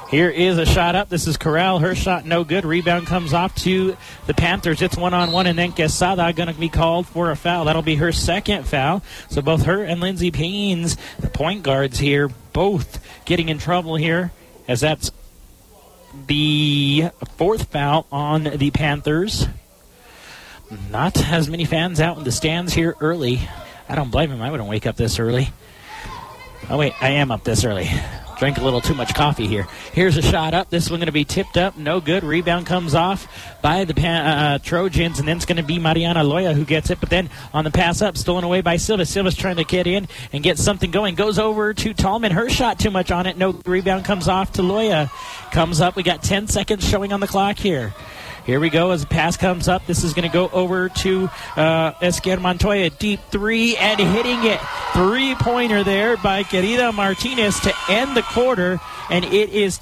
Here is a shot up. This is Corral. Her shot no good. Rebound comes off to the Panthers. It's one-on-one, and then Quesada going to be called for a foul. That'll be her second foul. So both her and Lindsay Paynes, the point guards here, both getting in trouble here, as that's the fourth foul on the Panthers. Not as many fans out in the stands here early. I don't blame him. I wouldn't wake up this early. Oh, wait, I am up this early. Drank a little too much coffee here. Here's a shot up. This one going to be tipped up. No good. Rebound comes off by the Trojans, and then it's going to be Mariana Loya who gets it. But then on the pass up, stolen away by Silva. Silva's trying to get in and get something going. Goes over to Tallman. Her shot too much on it. No rebound comes off to Loya. Comes up. We got 10 seconds showing on the clock here. Here we go as the pass comes up. This is going to go over to Esquer Montoya. Deep three and hitting it. Three-pointer there by Querida Martinez to end the quarter. And it is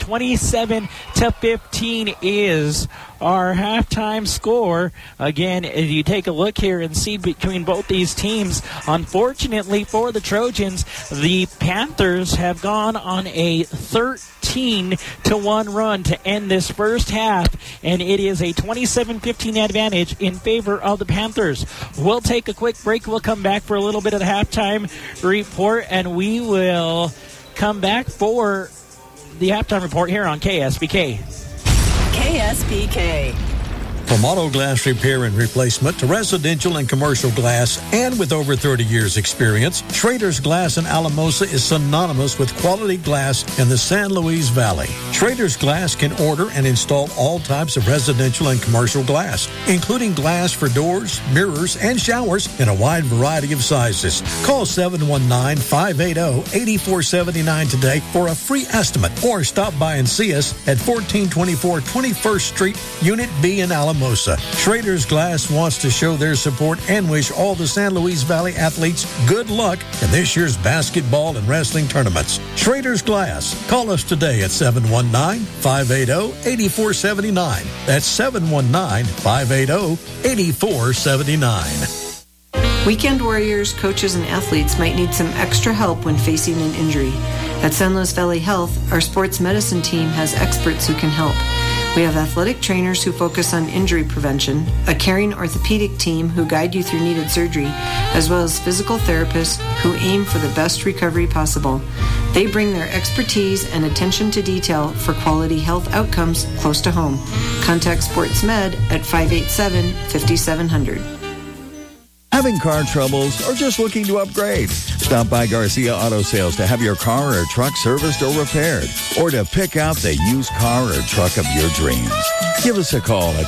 27-15 is our halftime score. Again, if you take a look here and see between both these teams, unfortunately for the Trojans, the Panthers have gone on a 13-1 run to end this first half, and it is a 27-15 advantage in favor of the Panthers. We'll take a quick break. We'll come back for a little bit of the halftime report, and we will come back for the halftime report here on KSBK. KSBK. From auto glass repair and replacement to residential and commercial glass, and with over 30 years experience, Schrader's Glass in Alamosa is synonymous with quality glass in the San Luis Valley. Schrader's Glass can order and install all types of residential and commercial glass, including glass for doors, mirrors, and showers in a wide variety of sizes. Call 719-580-8479 today for a free estimate, or stop by and see us at 1424 21st Street, Unit B in Alamosa. Schrader's Glass wants to show their support and wish all the San Luis Valley athletes good luck in this year's basketball and wrestling tournaments. Schrader's Glass. Call us today at 719-580-8479. That's 719-580-8479. Weekend warriors, coaches, and athletes might need some extra help when facing an injury. At San Luis Valley Health, our sports medicine team has experts who can help. We have athletic trainers who focus on injury prevention, a caring orthopedic team who guide you through needed surgery, as well as physical therapists who aim for the best recovery possible. They bring their expertise and attention to detail for quality health outcomes close to home. Contact Sports Med at 587-5700. Having car troubles or just looking to upgrade? Stop by Garcia Auto Sales to have your car or truck serviced or repaired, or to pick out the used car or truck of your dreams. Give us a call at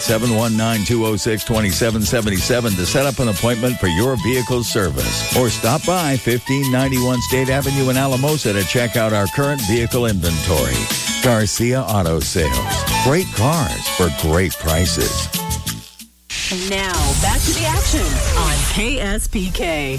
719-206-2777 to set up an appointment for your vehicle's service, or stop by 1591 State Avenue in Alamosa to check out our current vehicle inventory. Garcia Auto Sales. Great cars for great prices. Now, back to the action on KSBK.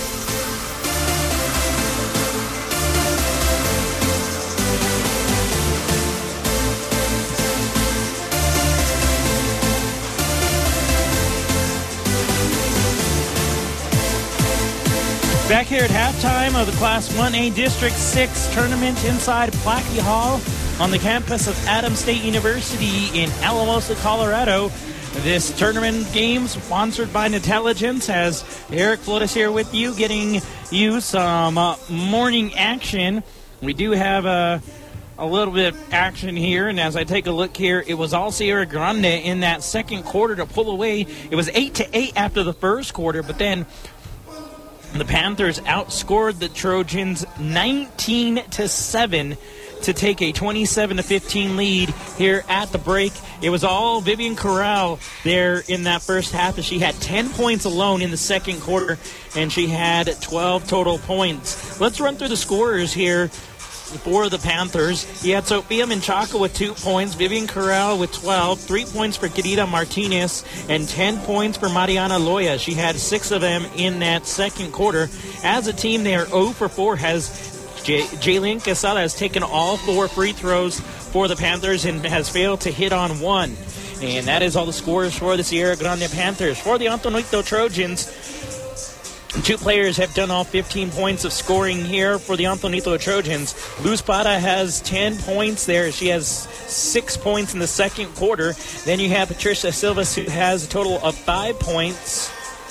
Back here at halftime of the Class 1A District 6 tournament inside Plackey Hall on the campus of Adams State University in Alamosa, Colorado. This tournament game sponsored by Intelligence, as Eric Flores here with you, getting you some morning action. We do have a little bit of action here, and as I take a look here, it was all Sierra Grande in that second quarter to pull away. It was 8-8 after the first quarter, but then the Panthers outscored the Trojans 19-7 to take a 27-15 lead here at the break. It was all Vivian Corral there in that first half, as she had 10 points alone in the second quarter, and she had 12 total points. Let's run through the scorers here for the Panthers. You had Sofia Menchaca with 2 points, Vivian Corral with 12, 3 points for Querida Martinez, and 10 points for Mariana Loya. She had 6 of them in that second quarter. As a team, they are 0 for 4, Jaylene Quesada has taken all 4 free throws for the Panthers and has failed to hit on 1. And that is all the scores for the Sierra Grande Panthers. For the Antonito Trojans, Two players have done all 15 points of scoring here for the Antonito Trojans. Luz Parra has 10 points there. She has 6 points in the second quarter. Then you have Patricia Silvas, who has a total of 5 points.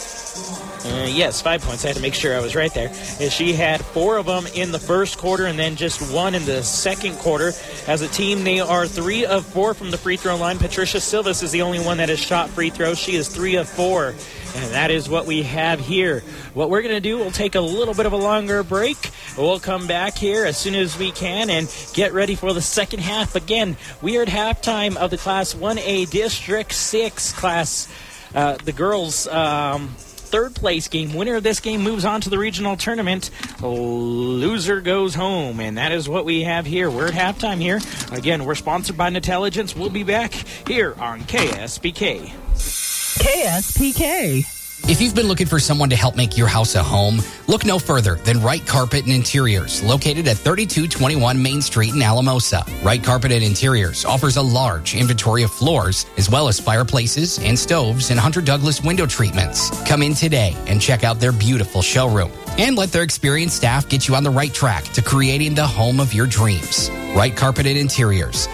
5 points. I had to make sure I was right there. She had 4 of them in the first quarter and then just 1 in the second quarter. As a team, they are 3 of 4 from the free throw line. Patricia Silvas is the only one that has shot free throws. She is 3 of 4. And that is what we have here. What we're going to do, we'll take a little bit of a longer break. We'll come back here as soon as we can and get ready for the second half. Again, we are at halftime of the Class 1A District 6 class. The girls' third place game. Winner of this game moves on to the regional tournament. Loser goes home. And that is what we have here. We're at halftime here. Again, we're sponsored by Intelligence. We'll be back here on KSPK. KSPK. If you've been looking for someone to help make your house a home, look no further than Wright Carpet and Interiors, located at 3221 Main Street in Alamosa. Wright Carpet and Interiors offers a large inventory of floors, as well as fireplaces and stoves and Hunter Douglas window treatments. Come in today and check out their beautiful showroom, and let their experienced staff get you on the right track to creating the home of your dreams. Wright Carpet and Interiors,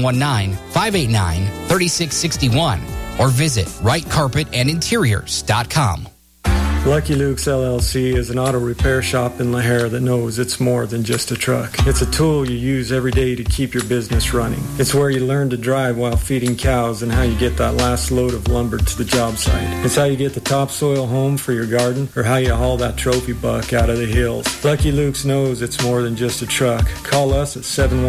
719-589-3661. Or visit WrightCarpetAndInteriors.com. Lucky Luke's LLC is an auto repair shop in LaHare that knows it's more than just a truck. It's a tool you use every day to keep your business running. It's where you learn to drive while feeding cows and how you get that last load of lumber to the job site. It's how you get the topsoil home for your garden, or how you haul that trophy buck out of the hills. Lucky Luke's knows it's more than just a truck. Call us at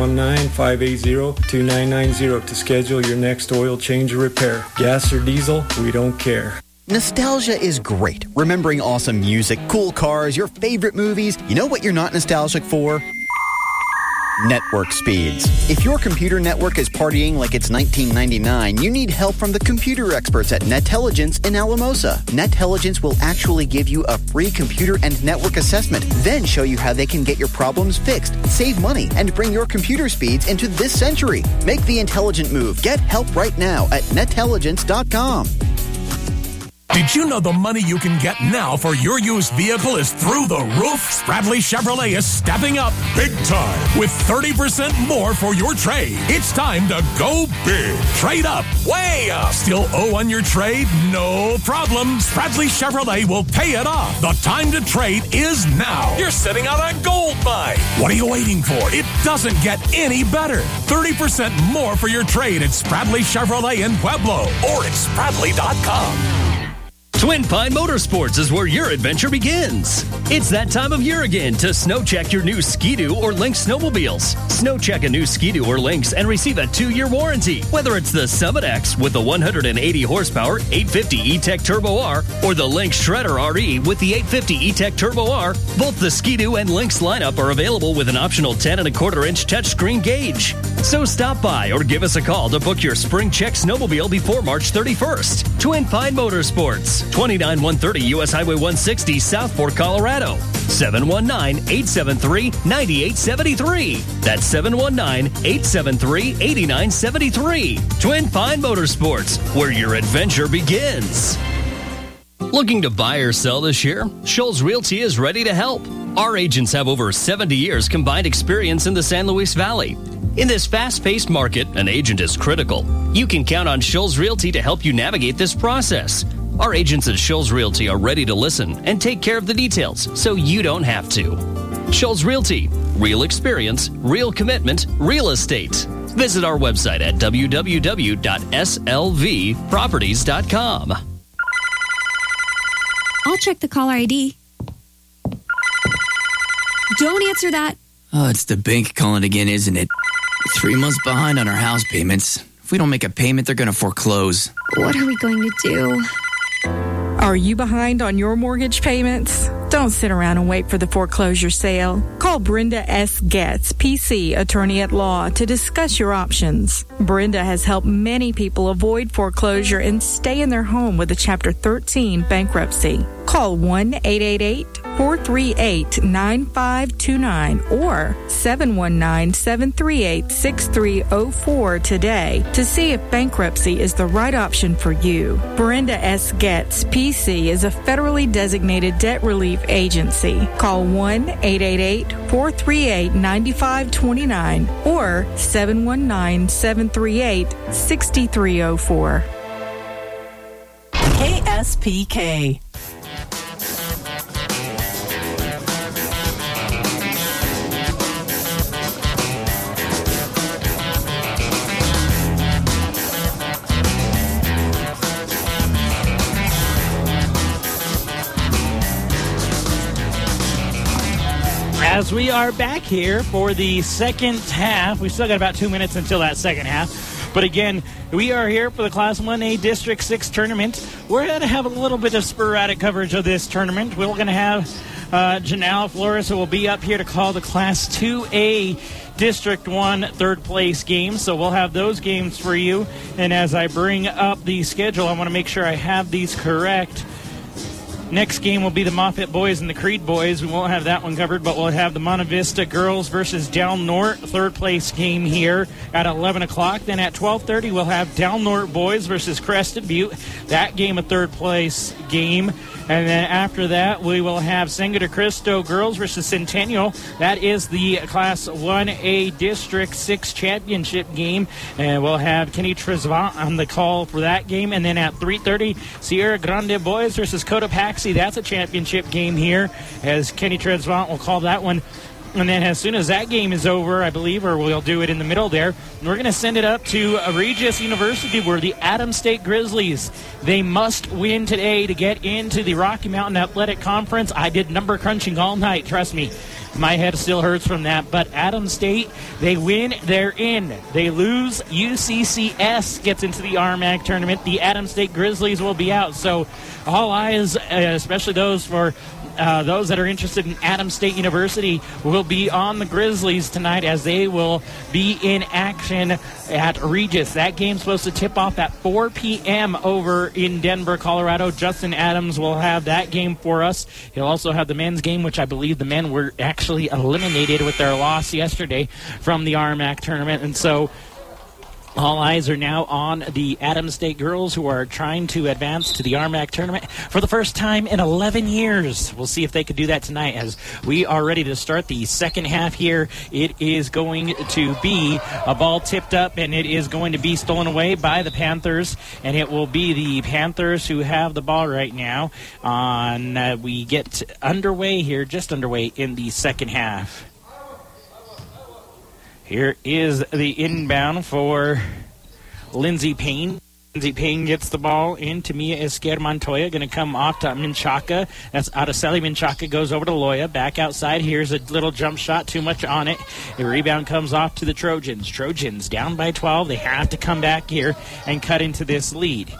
719-580-2990 to schedule your next oil change or repair. Gas or diesel, we don't care. Nostalgia is great. Remembering awesome music, cool cars, your favorite movies. You know what you're not nostalgic for? Network speeds. If your computer network is partying like it's 1999, you need help from the computer experts at Netelligence in Alamosa. Netelligence will actually give you a free computer and network assessment, then show you how they can get your problems fixed, save money, and bring your computer speeds into this century. Make the intelligent move. Get help right now at Netelligence.com. Did you know the money you can get now for your used vehicle is through the roof? Spradley Chevrolet is stepping up big time with 30% more for your trade. It's time to go big. Trade up, way up. Still owe on your trade? No problem. Spradley Chevrolet will pay it off. The time to trade is now. You're sitting on a gold mine. What are you waiting for? It doesn't get any better. 30% more for your trade at Spradley Chevrolet in Pueblo or at Spradley.com. Twin Pine Motorsports is where your adventure begins. It's that time of year again to snow check your new Ski-Doo or Lynx snowmobiles. Snow check a new Ski-Doo or Lynx and receive a 2-year warranty. Whether it's the Summit X with the 180 horsepower 850 E-Tech Turbo R or the Lynx Shredder RE with the 850 E-Tech Turbo R, both the Ski-Doo and Lynx lineup are available with an optional 10.25-inch touchscreen gauge. So stop by or give us a call to book your spring check snowmobile before March 31st. Twin Pine Motorsports, 29130 U.S. Highway 160, South Fork, Colorado. 719-873-9873. That's 719-873-8973. Twin Pine Motorsports, where your adventure begins. Looking to buy or sell this year? Scholl's Realty is ready to help. Our agents have over 70 years combined experience in the San Luis Valley. In this fast-paced market, an agent is critical. You can count on Scholl's Realty to help you navigate this process. Our agents at Scholl's Realty are ready to listen and take care of the details so you don't have to. Scholl's Realty. Real experience, real commitment, real estate. Visit our website at www.slvproperties.com. I'll check the caller ID. Don't answer that. Oh, it's the bank calling again, isn't it? 3 months behind on our house payments. If we don't make a payment, they're going to foreclose. What are we going to do? Are you behind on your mortgage payments? Don't sit around and wait for the foreclosure sale. Call Brenda S. Getz, PC, attorney at law, to discuss your options. Brenda has helped many people avoid foreclosure and stay in their home with a Chapter 13 bankruptcy. Call 1-888-438-9529 or 719-738-6304 today to see if bankruptcy is the right option for you. Brenda S. Getz, PC, is a federally designated debt relief agency. Call 1-888-438-9529 or 719-738-6304. KSPK. As we are back here for the second half, we still got about 2 minutes until that second half. But again, we are here for the Class 1A District 6 tournament. We're going to have a little bit of sporadic coverage of this tournament. We're going to have Janelle Flores, who will be up here to call the Class 2A District 1 third place games. So we'll have those games for you. And as I bring up the schedule, I want to make sure I have these correct. Next game will be the Moffett boys and the Creed boys. We won't have that one covered, but we'll have the Monte Vista girls versus Del Norte third place game here at 11 o'clock. Then at 12:30, we'll have Del Norte boys versus Crested Butte. That game a third place game. And then after that, we will have Sangre de Cristo girls versus Centennial. That is the Class 1A District 6 championship game. And we'll have Kenny Trezvant on the call for that game. And then at 3:30, Sierra Grande boys versus Cotopaxi. That's a championship game here, as Kenny Trezvant will call that one. And then as soon as that game is over, I believe, or we'll do it in the middle there, we're going to send it up to Regis University, where the Adams State Grizzlies, they must win today to get into the Rocky Mountain Athletic Conference. I did number crunching all night, trust me. My head still hurts from that. But Adams State, they win, they're in. They lose, UCCS gets into the RMAC tournament. The Adams State Grizzlies will be out. So all eyes, especially those for those that are interested in Adams State University, will be on the Grizzlies tonight as they will be in action at Regis. That game's supposed to tip off at 4 p.m. over in Denver, Colorado. Justin Adams will have that game for us. He'll also have the men's game, which I believe the men were actually eliminated with their loss yesterday from the RMAC tournament. And so all eyes are now on the Adams State girls, who are trying to advance to the RMAC tournament for the first time in 11 years. We'll see if they could do that tonight as we are ready to start the second half here. It is going to be a ball tipped up, and it is going to be stolen away by the Panthers, and it will be the Panthers who have the ball right now. We get underway here, just underway in the second half. Here is the inbound for Lindsey Payne. Lindsey Payne gets the ball into Mia Esquer Montoya. Going to come off to Menchaca. That's Araceli Menchaca. Goes over to Loya. Back outside. Here's a little jump shot. Too much on it. The rebound comes off to the Trojans. Trojans down by 12. They have to come back here and cut into this lead.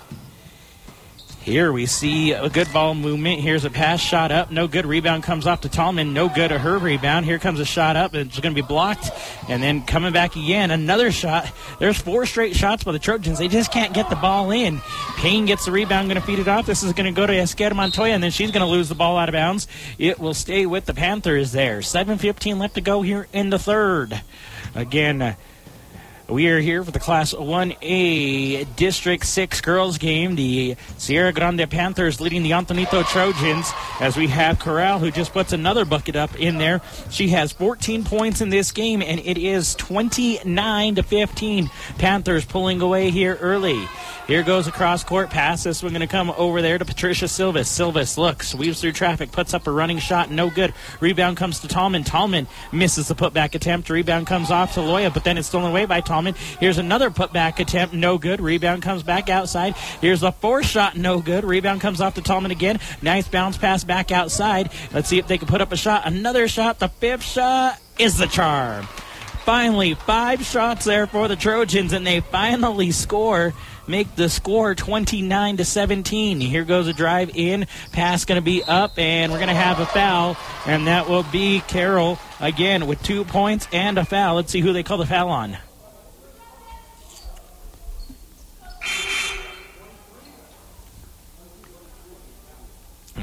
Here we see a good ball movement. Here's a pass, shot up. No good. Rebound comes off to Tallman. No good. Her rebound. Here comes a shot up. It's going to be blocked. And then coming back again, another shot. There's 4 straight shots by the Trojans. They just can't get the ball in. Payne gets the rebound, going to feed it off. This is going to go to Esquer Montoya, and then she's going to lose the ball out of bounds. It will stay with the Panthers there. 7:15 left to go here in the third. Again, we are here for the Class 1A District 6 girls game. The Sierra Grande Panthers leading the Antonito Trojans, as we have Corral, who just puts another bucket up in there. She has 14 points in this game, and it is 29-15. Panthers pulling away here early. Here goes a cross-court pass. This one's going to come over there to Patricia Silvas. Silvas looks, weaves through traffic, puts up a running shot. No good. Rebound comes to Tallman. Tallman misses the putback attempt. Rebound comes off to Loya, but then it's stolen away by Tallman. Here's another putback attempt. No good. Rebound comes back outside. Here's a 4th shot. No good. Rebound comes off to Tallman again. Nice bounce pass back outside. Let's see if they can put up a shot. Another shot. The 5th shot is the charm. Finally, 5 shots there for the Trojans, and they finally score. Make the score 29-17. Here goes a drive in. Pass going to be up, and we're going to have a foul, and that will be Carroll again with 2 points and a foul. Let's see who they call the foul on.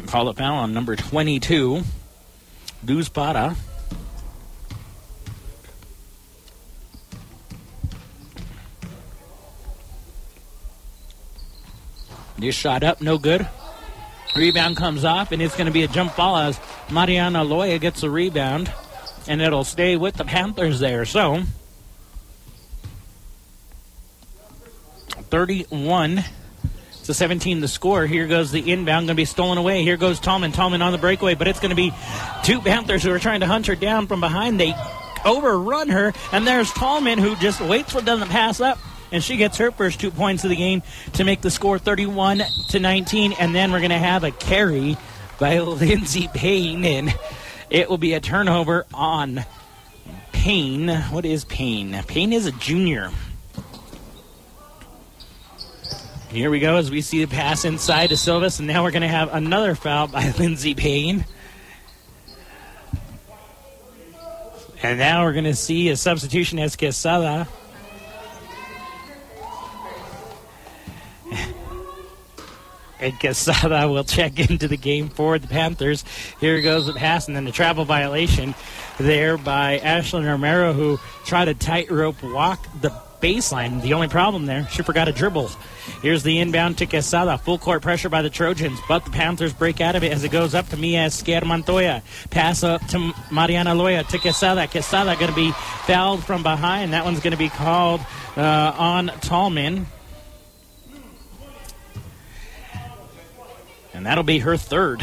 Call a foul on number 22, Luz Para. This shot up, no good. Rebound comes off, and it's going to be a jump ball as Mariana Loya gets the rebound, and it'll stay with the Panthers there. So, 31-17 the score. Here goes the inbound, going to be stolen away. Here goes Tallman. Tallman on the breakaway, but it's going to be two Panthers who are trying to hunt her down from behind. They overrun her, and there's Tallman who just waits for them to pass up. And she gets her first 2 points of the game to make the score 31-19. And then we're going to have a carry by Lindsay Payne. And it will be a turnover on Payne. What is Payne? Payne is a junior. Here we go as we see the pass inside to Silvas. And now we're going to have another foul by Lindsay Payne. And now we're going to see a substitution as Quesada. And Quesada will check into the game for the Panthers. Here goes the pass, and then the travel violation there by Ashlyn Romero, who tried to tightrope walk the baseline. The only problem there, she forgot a dribble. Here's the inbound to Quesada. Full court pressure by the Trojans, but the Panthers break out of it as it goes up to Mia Esquer Montoya. Pass up to Mariana Loya to Quesada. Quesada going to be fouled from behind. That one's going to be called on Tallman. And that'll be her third.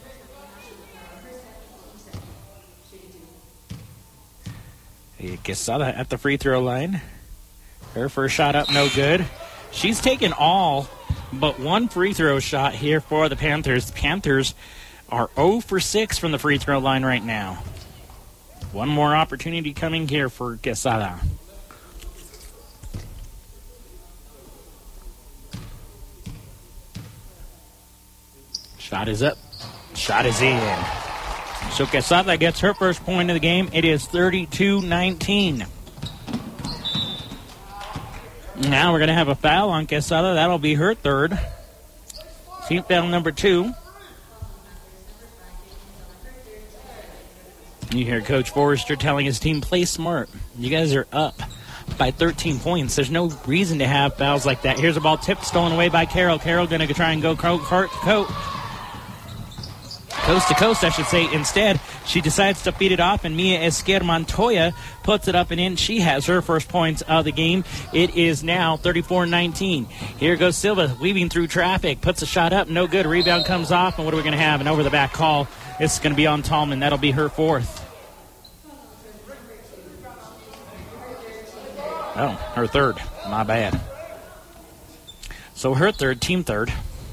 Quesada at the free throw line. Her first shot up, no good. She's taken all but one free throw shot here for the Panthers. The Panthers are 0 for 6 from the free throw line right now. One more opportunity coming here for Quesada. Shot is up. Shot is in. So Quesada gets her first point of the game. It is 32-19. Now we're going to have a foul on Quesada. That'll be her third. Team foul number 2. You hear Coach Forrester telling his team, play smart. You guys are up by 13 points. There's no reason to have fouls like that. Here's a ball tipped, stolen away by Carroll. Carroll going to try and go coast to coast, I should say. Instead, she decides to feed it off, and Mia Esquer Montoya puts it up and in. She has her first points of the game. It is now 34-19. Here goes Silva, weaving through traffic, puts a shot up, no good. Rebound comes off, and what are we going to have? An over-the-back call. It's going to be on Tallman. That'll be her fourth. Oh, her third. My bad. So her third, team third.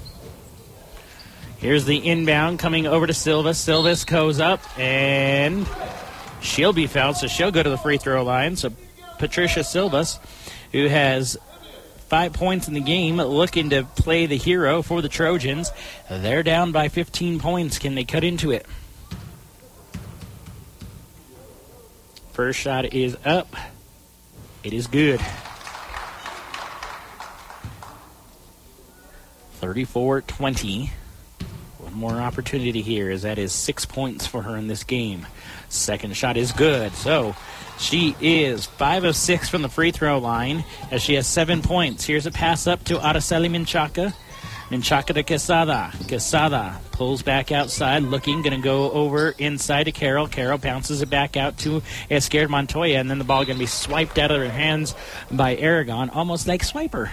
Here's the inbound coming over to Silvas. Silvas goes up, and she'll be fouled, so she'll go to the free throw line. So Patricia Silvas, who has 5 points in the game, looking to play the hero for the Trojans. They're down by 15 points. Can they cut into it? First shot is up. It is good. 34-20. One more opportunity here, as that is 6 points for her in this game. Second shot is good. So she is 5 of 6 from the free throw line, as she has 7 points. Here's a pass up to Araceli Menchaca. Menchaca to Quesada. Quesada pulls back outside, looking, going to go over inside to Carroll. Carroll bounces it back out to Esquer Montoya, and then the ball going to be swiped out of her hands by Aragon, almost like Swiper.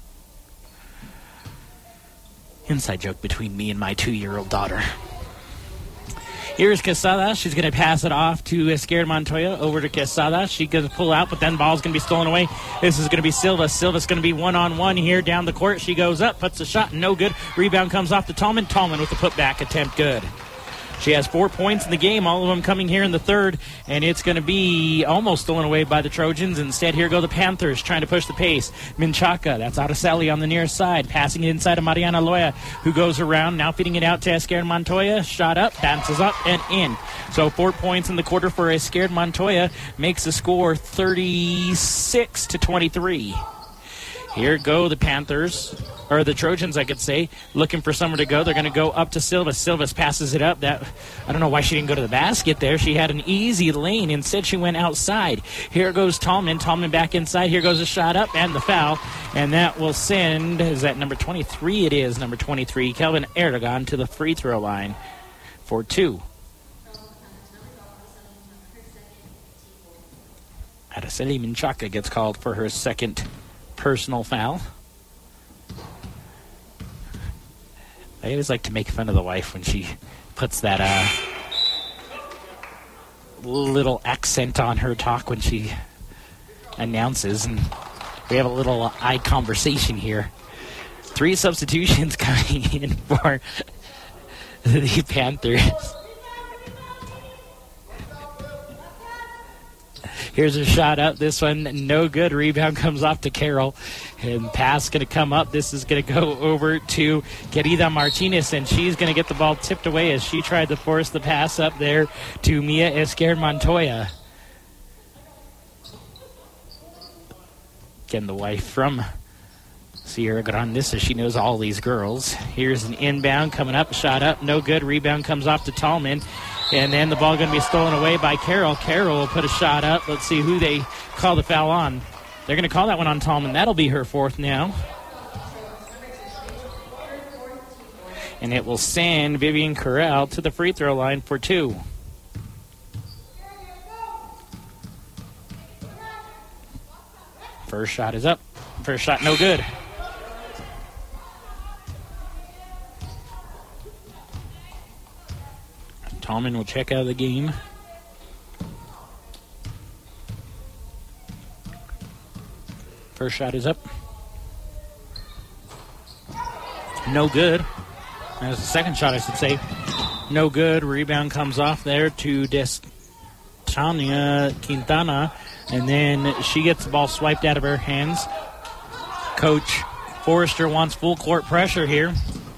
Inside joke between me and my 2-year-old daughter. Here's Quesada. She's going to pass it off to Esquer Montoya. Over to Quesada. She going to pull out, but then ball's going to be stolen away. This is going to be Silva. Silva's going to be one-on-one here down the court. She goes up, puts a shot, no good. Rebound comes off to Tallman. Tallman with the putback attempt, good. She has 4 points in the game, all of them coming here in the third, and it's going to be almost stolen away by the Trojans. Instead, here go the Panthers trying to push the pace. Menchaca, that's Araceli on the near side, passing it inside of Mariana Loya, who goes around, now feeding it out to Esquer Montoya. Shot up, bounces up, and in. So 4 points in the quarter for Esquer Montoya, makes the score 36-23. Here go the Panthers, or the Trojans, I could say, looking for somewhere to go. They're going to go up to Silvas. Silvas passes it up. I don't know why she didn't go to the basket there. She had an easy lane. Instead, she went outside. Here goes Tallman. Tallman back inside. Here goes a shot up and the foul. And that will send, is that number 23? It is number 23, Kelvin Erdogan, to the free throw line for 2. Araceli Menchaca gets called for her second personal foul. I always like to make fun of the wife when she puts that little accent on her talk when she announces, and we have a little eye conversation here. 3 substitutions coming in for the Panthers. Here's a shot up. This one, no good. Rebound comes off to Carroll. And pass going to come up. This is going to go over to Querida Martinez, and she's going to get the ball tipped away as she tried to force the pass up there to Mia Esquer Montoya. Again, the wife from Sierra Grande, so she knows all these girls. Here's an inbound coming up. Shot up. No good. Rebound comes off to Tallman. And then the ball going to be stolen away by Carroll. Carroll will put a shot up. Let's see who they call the foul on. They're going to call that one on Tallman. That'll be her 4th now. And it will send Vivian Corral to the free throw line for 2. First shot is up. First shot no good. Tallman will check out of the game. First shot is up. No good. That's the second shot, I should say. No good. Rebound comes off there to Destania Quintana. And then she gets the ball swiped out of her hands. Coach Forrester wants full court pressure here.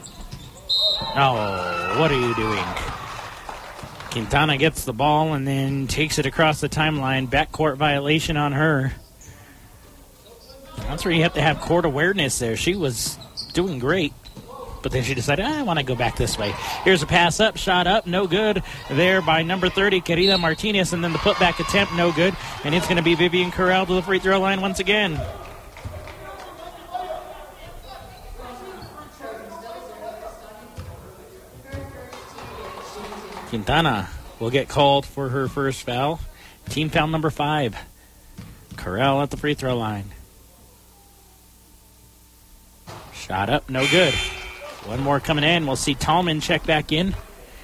Oh, what are you doing? Quintana gets the ball and then takes it across the timeline. Backcourt violation on her. That's where you have to have court awareness there. She was doing great, but then she decided, I want to go back this way. Here's a pass up, shot up, no good there by number 30, Querida Martinez, and then the putback attempt, no good. And it's going to be Vivian Corral to the free throw line once again. Quintana will get called for her first foul. Team foul number 5. Corral at the free throw line. Shot up, no good. One more coming in. We'll see Tallman check back in.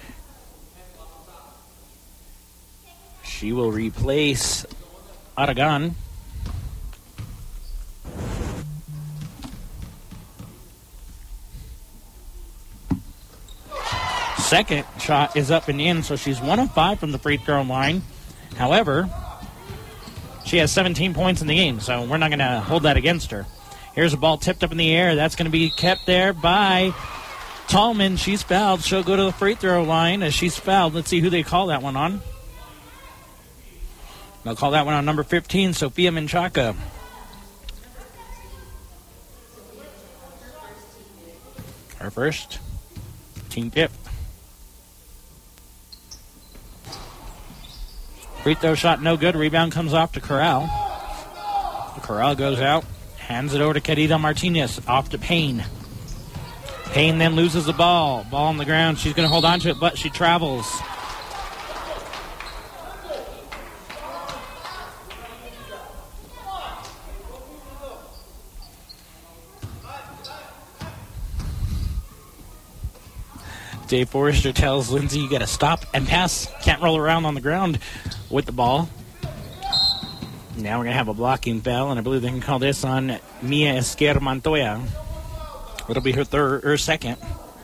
She will replace Aragon. Second shot is up and in, so she's 1 of 5 from the free throw line. However, she has 17 points in the game, so we're not going to hold that against her. Here's a ball tipped up in the air. That's going to be kept there by Tallman. She's fouled. She'll go to the free throw line as she's fouled. Let's see who they call that one on. They'll call that one on number 15, Sophia Menchaca. Her first, team 5th. Free throw shot no good. Rebound comes off to Corral. Corral goes out. Hands it over to Querida Martinez. Off to Payne. Payne then loses the ball. Ball on the ground. She's going to hold on to it, but she travels. Dave Forrester tells Lindsay, you got to stop and pass. Can't roll around on the ground with the ball. Now we're going to have a blocking foul, and I believe they can call this on Mia Esquer Montoya. It'll be her second.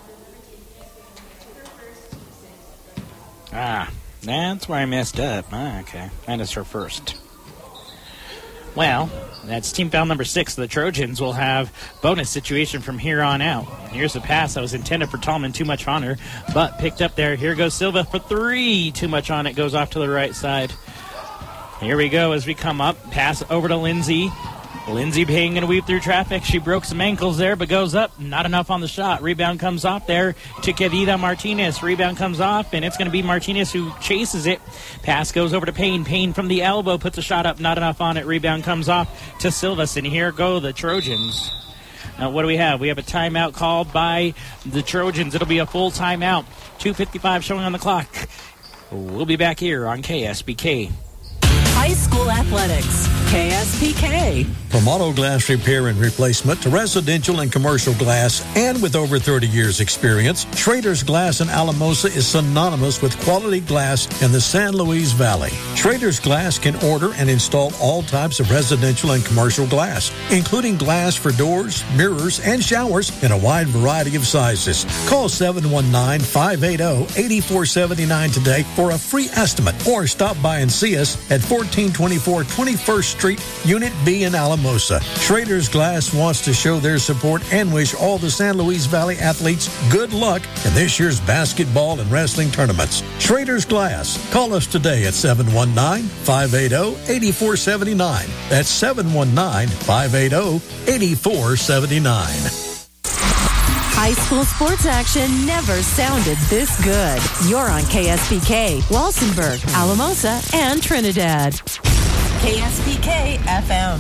That's where I messed up. Okay. That is her first. Well, that's team foul number 6. The Trojans will have bonus situation from here on out. Here's a pass that was intended for Tallman. Too much on her, but picked up there. Here goes Silva for 3. Too much on it. Goes off to the right side. Here we go as we come up. Pass over to Lindsay. Lindsey Payne going to weave through traffic. She broke some ankles there, but goes up. Not enough on the shot. Rebound comes off there to Querida Martinez. Rebound comes off, and it's going to be Martinez who chases it. Pass goes over to Payne. Payne from the elbow puts a shot up. Not enough on it. Rebound comes off to Silvas, and here go the Trojans. Now, what do we have? We have a timeout called by the Trojans. It'll be a full timeout. 2:55 showing on the clock. We'll be back here on KSBK. High school athletics, KSPK. From auto glass repair and replacement to residential and commercial glass, and with over 30 years experience, Schrader's Glass in Alamosa is synonymous with quality glass in the San Luis Valley. Schrader's Glass can order and install all types of residential and commercial glass, including glass for doors, mirrors, and showers in a wide variety of sizes. Call 719-580-8479 today for a free estimate, or stop by and see us at 1424 21st Street, Unit B in Alamosa. Schrader's Glass wants to show their support and wish all the San Luis Valley athletes good luck in this year's basketball and wrestling tournaments. Schrader's Glass. Call us today at 719-580-8479. That's 719-580-8479. High school sports action never sounded this good. You're on KSPK, Walsenburg, Alamosa, and Trinidad. KSPK FM.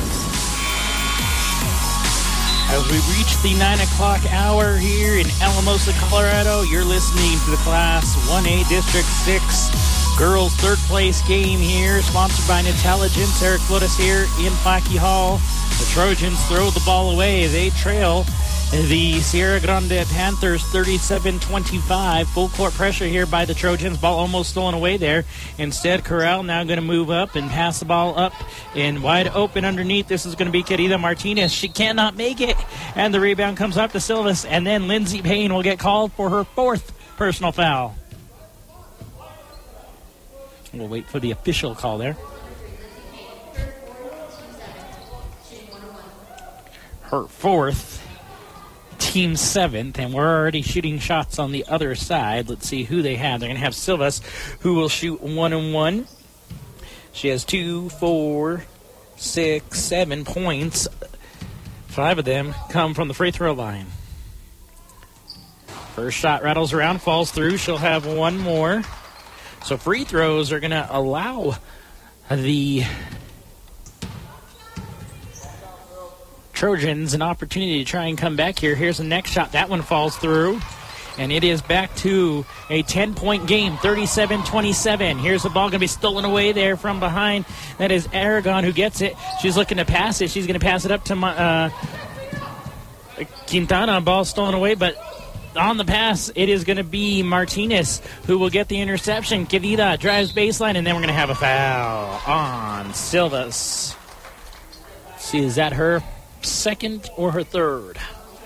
As we reach the 9 o'clock hour here in Alamosa, Colorado, you're listening to the Class 1A District 6 Girls Third Place game here, sponsored by Intelligence. Eric Flores here in Packey Hall. The Trojans throw the ball away. They trail the Sierra Grande Panthers 37-25. Full court pressure here by the Trojans. Ball almost stolen away there. Instead, Corral now going to move up and pass the ball up and wide open underneath. This is going to be Querida Martinez. She cannot make it. And the rebound comes up to Silvas. And then Lindsey Payne will get called for her fourth personal foul. We'll wait for the official call there. Her fourth. Team seventh, and we're already shooting shots on the other side. Let's see who they have. They're going to have Silvas, who will shoot 1-and-1. She has 2, 4, 6, 7 points. 5 of them come from the free throw line. First shot rattles around, falls through. She'll have one more. So free throws are going to allow the Trojans an opportunity to try and come back here. Here's the next shot. That one falls through. And it is back to a 10-point game, 37-27. Here's the ball going to be stolen away there from behind. That is Aragon who gets it. She's looking to pass it. She's going to pass it up to Quintana. Ball stolen away, but on the pass, it is going to be Martinez who will get the interception. Querida drives baseline, and then we're going to have a foul on Silvas. See, is that her second or her third?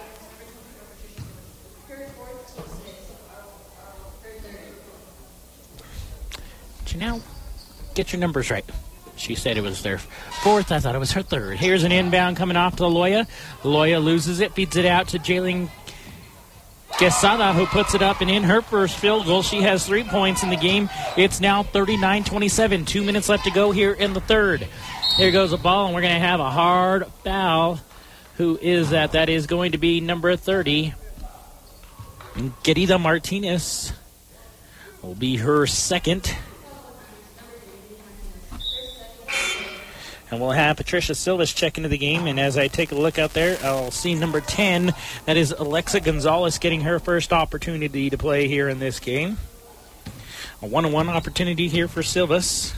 Janelle, get your numbers right. She said it was their fourth. I thought it was her third. Here's an inbound coming off to Loya. Loya loses it, feeds it out to Jalen Quesada, who puts it up and in her first field goal. She has 3 points in the game. It's now 39-27. 2 minutes left to go here in the third. Here goes the ball, and we're going to have a hard foul. Who is that? That is going to be number 30. Querida Martinez will be her second. And we'll have Patricia Silvas check into the game. And as I take a look out there, I'll see number 10. That is Alexa Gonzalez getting her first opportunity to play here in this game. A 1-on-1 opportunity here for Silvas.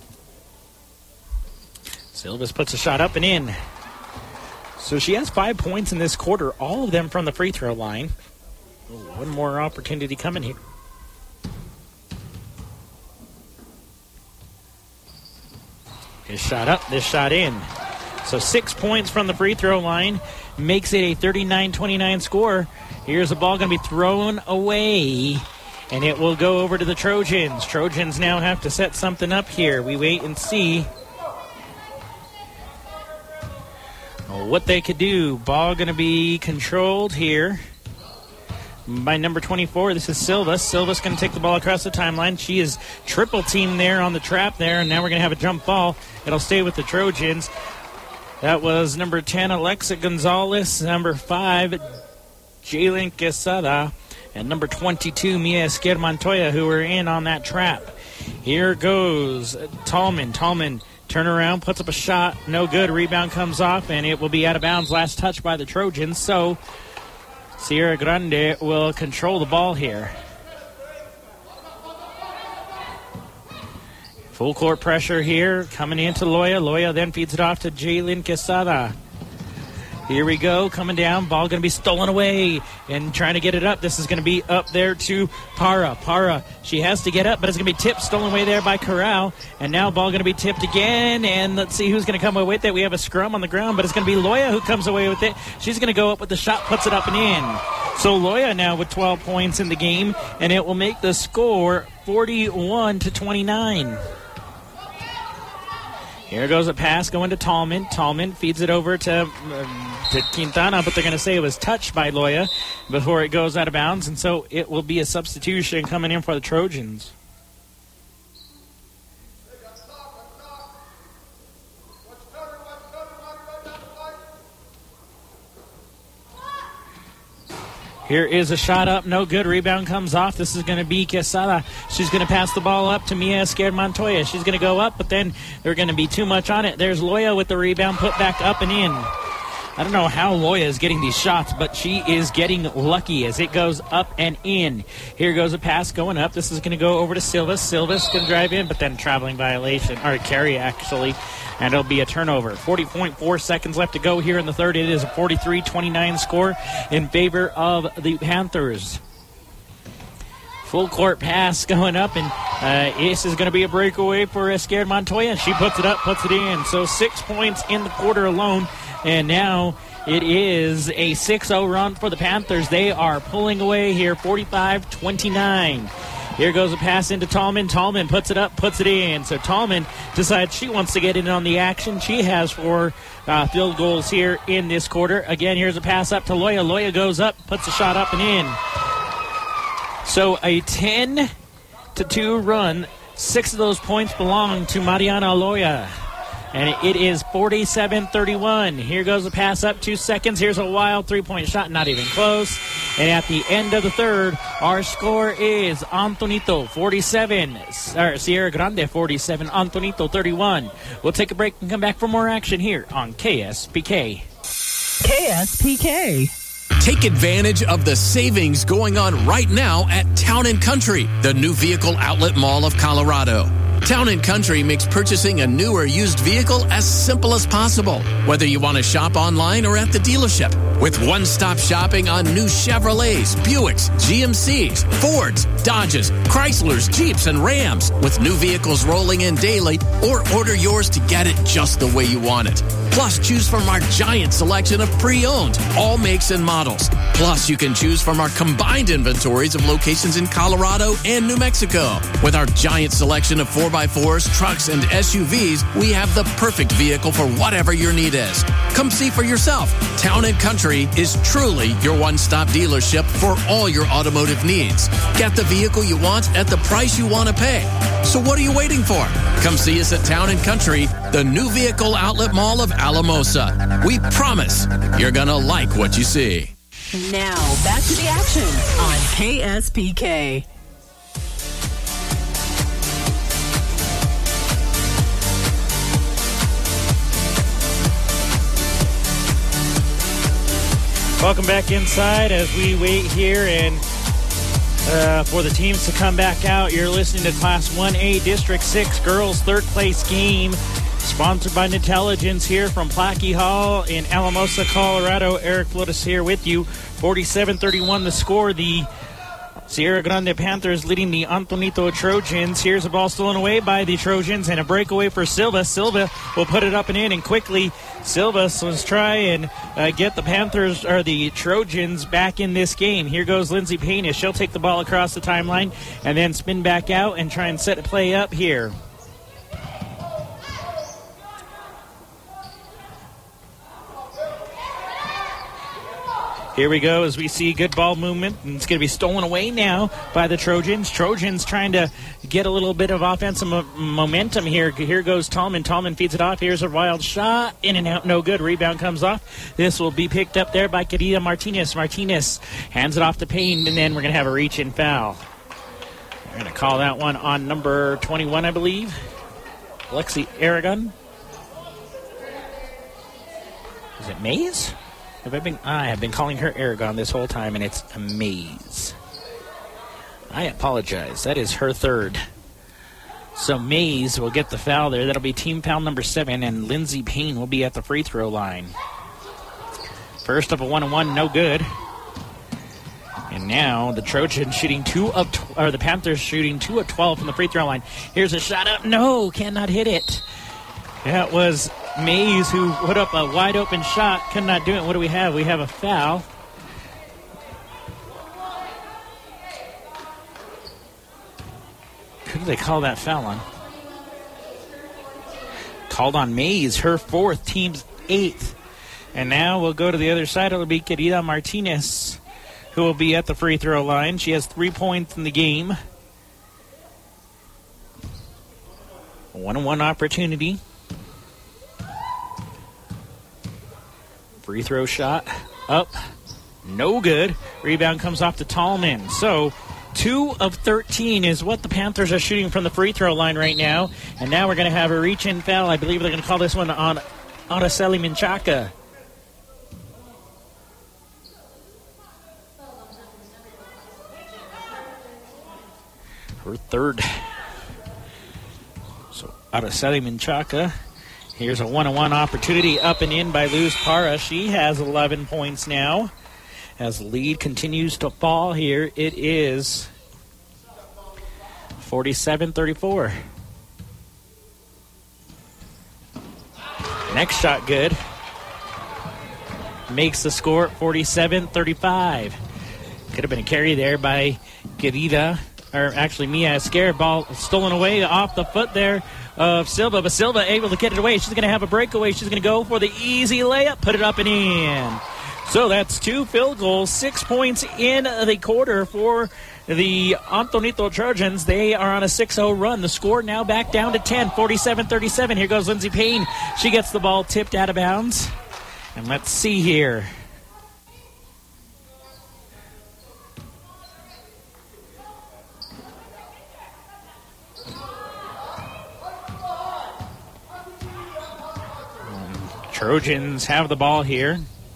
Silvas puts a shot up and in. So she has 5 points in this quarter, all of them from the free throw line. One more opportunity coming here. This shot up, this shot in. So 6 points from the free throw line makes it a 39-29 score. Here's the ball going to be thrown away, and it will go over to the Trojans. Trojans now have to set something up here. We wait and see what they could do. Ball going to be controlled here by number 24. This is Silvas. Silvas going to take the ball across the timeline. She is triple teamed there on the trap there, and now we're going to have a jump ball. It'll stay with the Trojans. That was number 10, Alexa Gonzalez, number 5, Jalen Quesada, and number 22, Mia Esquer Montoya, who were in on that trap. Here goes Tallman. Tallman turn around, puts up a shot, no good. Rebound comes off, and it will be out of bounds. Last touch by the Trojans, so Sierra Grande will control the ball here. Full court pressure here, coming into Loya. Loya then feeds it off to Jalen Quesada. Here we go, coming down. Ball going to be stolen away and trying to get it up. This is going to be up there to Para. Para, she has to get up, but it's going to be tipped, stolen away there by Corral. And now ball going to be tipped again. And let's see who's going to come away with it. We have a scrum on the ground, but it's going to be Loya who comes away with it. She's going to go up with the shot, puts it up and in. So Loya now with 12 points in the game, and it will make the score 41-29. Here goes a pass going to Tallman. Tallman feeds it over to Quintana, but they're going to say it was touched by Loya before it goes out of bounds, and so it will be a substitution coming in for the Trojans. Here is a shot up, no good. Rebound comes off. This is going to be Quesada. She's going to pass the ball up to Mia Esquer Montoya. She's going to go up, but then they're going to be too much on it. There's Loya with the rebound, put back up and in. I don't know how Loya is getting these shots, but she is getting lucky as it goes up and in. Here goes a pass going up. This is going to go over to Silvas. Silvas can drive in, but then traveling violation, or carry actually, and it'll be a turnover. 40.4 seconds left to go here in the third. It is a 43-29 score in favor of the Panthers. Full court pass going up, and this is going to be a breakaway for Esquer Montoya. She puts it up, puts it in. So 6 points in the quarter alone. And now it is a 6-0 run for the Panthers. They are pulling away here, 45-29. Here goes a pass into Tallman. Tallman puts it up, puts it in. So Tallman decides she wants to get in on the action. She has 4 field goals here in this quarter. Again, here's a pass up to Loya. Loya goes up, puts a shot up and in. So a 10-2 run. 6 of those points belong to Mariana Loya. And it is 47-31. Here goes a pass up, 2 seconds. Here's a wild three-point shot, not even close. And at the end of the third, our score is Antonito 47, or Sierra Grande 47, Antonito 31. We'll take a break and come back for more action here on KSPK. KSPK. Take advantage of the savings going on right now at Town & Country, the new vehicle outlet mall of Colorado. Town & Country makes purchasing a new or used vehicle as simple as possible, whether you want to shop online or at the dealership. With one-stop shopping on new Chevrolets, Buicks, GMCs, Fords, Dodges, Chryslers, Jeeps, and Rams, with new vehicles rolling in daily, or order yours to get it just the way you want it. Plus, choose from our giant selection of pre-owned, all makes and models. Plus, you can choose from our combined inventories of locations in Colorado and New Mexico. With our giant selection of 4x4s, trucks, and SUVs, we have the perfect vehicle for whatever your need is. Come see for yourself. Town & Country is truly your one-stop dealership for all your automotive needs. Get the vehicle you want at the price you want to pay. So what are you waiting for? Come see us at Town & Country, the new vehicle outlet mall of Alamosa. We promise you're going to like what you see. Now, back to the action on KSPK. Welcome back inside as we wait here and for the teams to come back out. You're listening to Class 1A District 6 Girls Third Place Game, sponsored by Intelligence here from Plackey Hall in Alamosa, Colorado. Eric Flotis here with you. 47-31 the score. The Sierra Grande Panthers leading the Antonito Trojans. Here's a ball stolen away by the Trojans and a breakaway for Silva. Silva will put it up and in, and quickly Silva was try and get the Panthers or the Trojans back in this game. Here goes Lindsay Payne. She'll take the ball across the timeline and then spin back out and try and set a play up here. Here we go as we see good ball movement. And it's going to be stolen away now by the Trojans. Trojans trying to get a little bit of offensive momentum here. Here goes Tallman. Tallman feeds it off. Here's a wild shot. In and out, no good. Rebound comes off. This will be picked up there by Querida Martinez. Martinez hands it off to Payne, and then we're going to have a reach-in foul. We're going to call that one on number 21, I believe. Lexi Aragon. Is it Mays? I have been calling her Aragon this whole time, and it's a Mays. I apologize. That is her third. So Mays will get the foul there. That'll be team foul number 7, and Lindsay Payne will be at the free throw line. First of a 1-on-1, no good. And now the Trojans shooting the Panthers shooting 2 of 12 from the free throw line. Here's a shot up. No, cannot hit it. That was Mays who put up a wide open shot. Could not do it. What do we have? We have a foul. Who did they call that foul on? Called on Mays, her 4th, team's 8th. And now we'll go to the other side. It'll be Querida Martinez, who will be at the free throw line. She has 3 points in the game. 1-on-1 opportunity. Free throw shot up. No good. Rebound comes off to Tallman. So 2 of 13 is what the Panthers are shooting from the free throw line right now. And now we're going to have a reach-in foul. I believe they're going to call this one on Araceli Menchaca. Her third. So Araceli Menchaca. Here's a 1-on-1 opportunity up and in by Luz Parra. She has 11 points now. As the lead continues to fall here, it is 47-34. Next shot good. Makes the score 47-35. Could have been a carry there by Querida. Or actually Mia Esquer. Ball stolen away off the foot there of Silva. But Silva able to get it away. She's going to have a breakaway. She's going to go for the easy layup. Put it up and in. So that's 2 field goals. 6 points in the quarter for the Antonito Trojans. They are on a 6-0 run. The score now back down to 10. 47-37. Here goes Lindsay Payne. She gets the ball tipped out of bounds. And let's see here. Trojans have the ball here.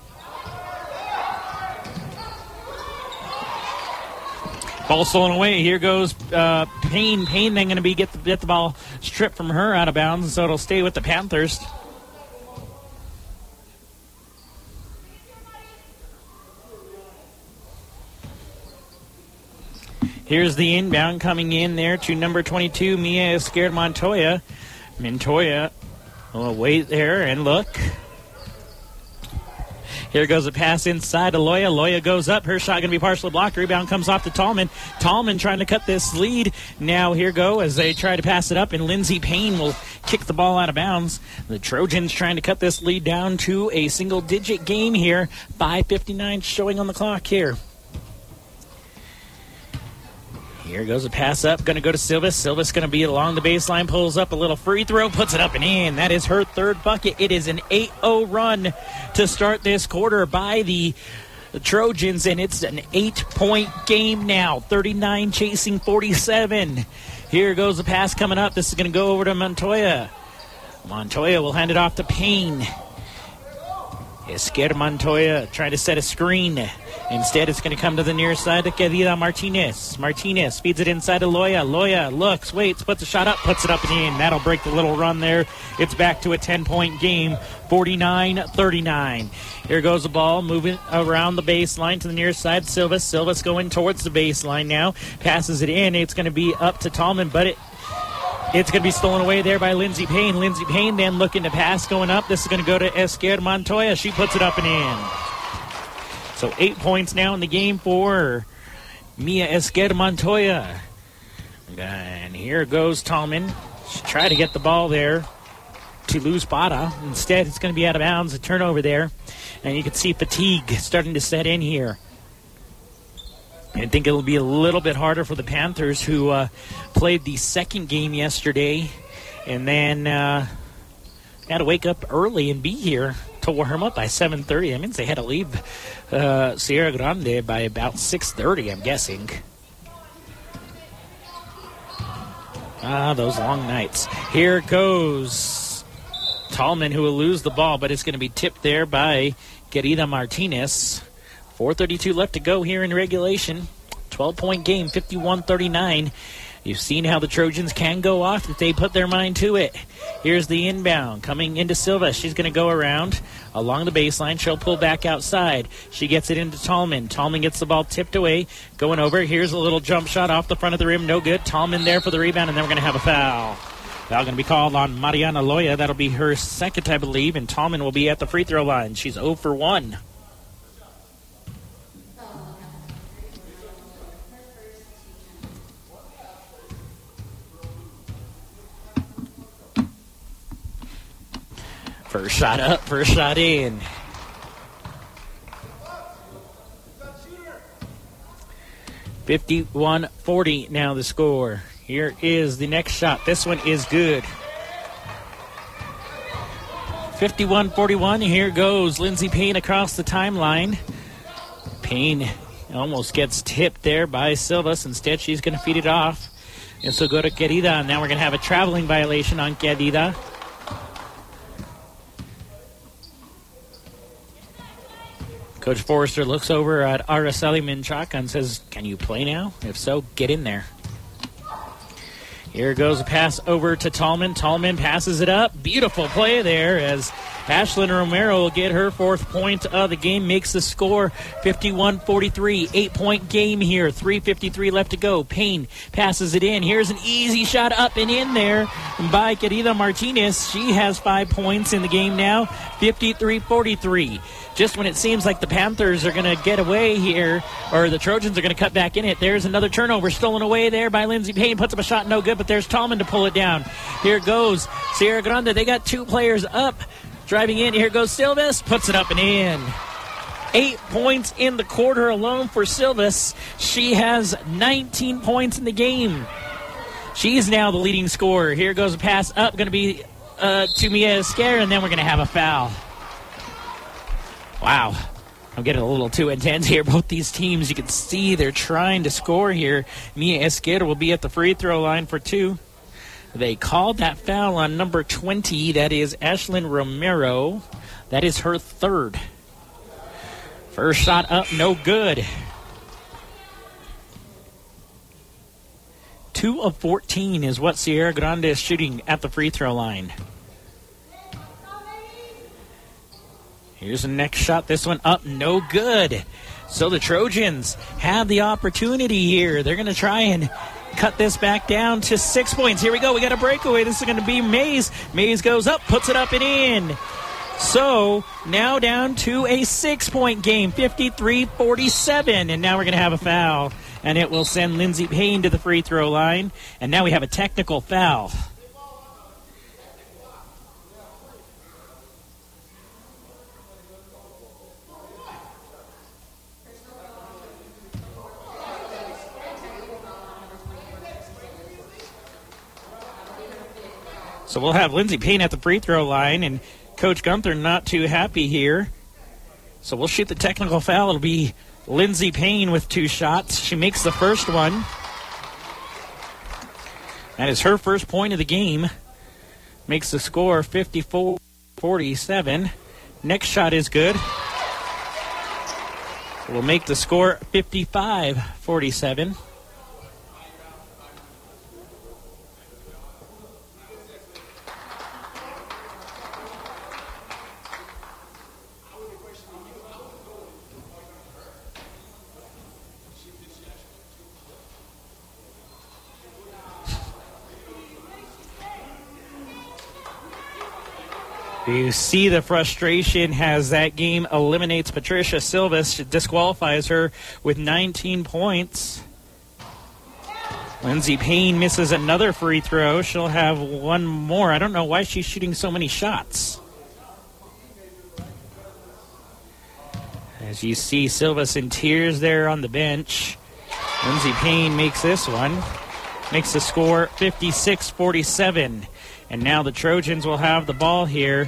Ball stolen away. Here goes Payne. Payne then going to get the ball stripped from her out of bounds, so it'll stay with the Panthers. Here's the inbound coming in there to number 22, Mia Esquer Montoya. Montoya will wait there and look. Here goes a pass inside to Loya. Loya goes up. Her shot going to be partially blocked. Rebound comes off to Tallman. Tallman trying to cut this lead. Now here go as they try to pass it up, and Lindsay Payne will kick the ball out of bounds. The Trojans trying to cut this lead down to a single-digit game here. 5:59 showing on the clock here. Here goes a pass up. Going to go to Silvas. Silvas going to be along the baseline. Pulls up a little free throw. Puts it up and in. That is her third bucket. It is an 8-0 run to start this quarter by the Trojans. And it's an 8-point game now. 39 chasing 47. Here goes the pass coming up. This is going to go over to Montoya. Montoya will hand it off to Payne. Esquer Montoya trying to set a screen. Instead, it's going to come to the near side to Querida Martinez. Martinez feeds it inside to Loya. Loya looks, waits, puts a shot up, puts it up and in. That'll break the little run there. It's back to a 10-point game, 49-39. Here goes the ball, moving around the baseline to the near side. Silvas going towards the baseline now. Passes it in. It's going to be up to Tallman, but it's going to be stolen away there by Lindsay Payne. Lindsay Payne then looking to pass going up. This is going to go to Esquer Montoya. She puts it up and in. So 8 points now in the game for Mia Esquer Montoya. And here goes Tallman. She tried to get the ball there. to lose Bada. Instead, it's going to be out of bounds, a turnover there. And you can see fatigue starting to set in here. I think it'll be a little bit harder for the Panthers, who played the second game yesterday and then had to wake up early and be here to warm up by 7:30. That means they had to leave Sierra Grande by about 6:30, I'm guessing. Those long nights. Here goes Tallman, who will lose the ball, but it's going to be tipped there by Querida Martinez. 4:32 left to go here in regulation. 12-point game, 51-39. You've seen how the Trojans can go off if they put their mind to it. Here's the inbound coming into Silva. She's going to go around along the baseline. She'll pull back outside. She gets it into Tallman. Tallman gets the ball tipped away. Going over. Here's a little jump shot off the front of the rim. No good. Tallman there for the rebound, and then we're going to have a foul. Foul going to be called on Mariana Loya. That'll be her second, I believe, and Tallman will be at the free throw line. She's 0 for 1. First shot up, first shot in. $51-40 now the score. Here is the next shot. This one is good. 51-41. Here goes Lindsey Payne across the timeline. Payne almost gets tipped there by Silvas. Instead, she's going to feed it off. This will go to Querida, and now we're going to have a traveling violation on Querida. Coach Forrester looks over at Araceli Minchaka and says, "Can you play now? If so, get in there." Here goes a pass over to Tallman. Tallman passes it up. Beautiful play there as Ashlyn Romero will get her 4th point of the game, makes the score 51-43. 8-point game here. 3:53 left to go. Payne passes it in. Here's an easy shot up and in there by Querida Martinez. She has 5 points in the game now. 53-43. Just when it seems like the Panthers are going to get away here, or the Trojans are going to cut back in it, there's another turnover stolen away there by Lindsey Payne. Puts up a shot, no good, but there's Tallman to pull it down. Here goes Sierra Grande. They got 2 players up. Driving in, here goes Silvas. Puts it up and in. 8 points in the quarter alone for Silvas. She has 19 points in the game. She's now the leading scorer. Here goes a pass up. Going to be to Mia Esquer, and then we're going to have a foul. Wow. I'm getting a little too intense here. Both these teams, you can see they're trying to score here. Mia Esquer will be at the free throw line for 2. They called that foul on number 20. That is Ashlyn Romero. That is her 3rd. First shot up, no good. 2 of 14 is what Sierra Grande is shooting at the free throw line. Here's the next shot. This one up, no good. So the Trojans have the opportunity here. They're going to try and cut this back down to 6 points. Here we go. We got a breakaway. This is going to be Mays. Mays goes up, puts it up and in. So now down to a 6-point game, 53-47. And now we're going to have a foul. And it will send Lindsey Payne to the free throw line. And now we have a technical foul. So we'll have Lindsey Payne at the free throw line, and Coach Gunther not too happy here. So we'll shoot the technical foul. It'll be Lindsey Payne with 2 shots. She makes the first one. That is her first point of the game. Makes the score 54-47. Next shot is good. We'll make the score 55-47. You see the frustration as that game eliminates Patricia Silvas. It disqualifies her with 19 points. Lindsey Payne misses another free throw. She'll have one more. I don't know why she's shooting so many shots. As you see, Silvas in tears there on the bench. Lindsey Payne makes this one. Makes the score 56-47. And now the Trojans will have the ball here.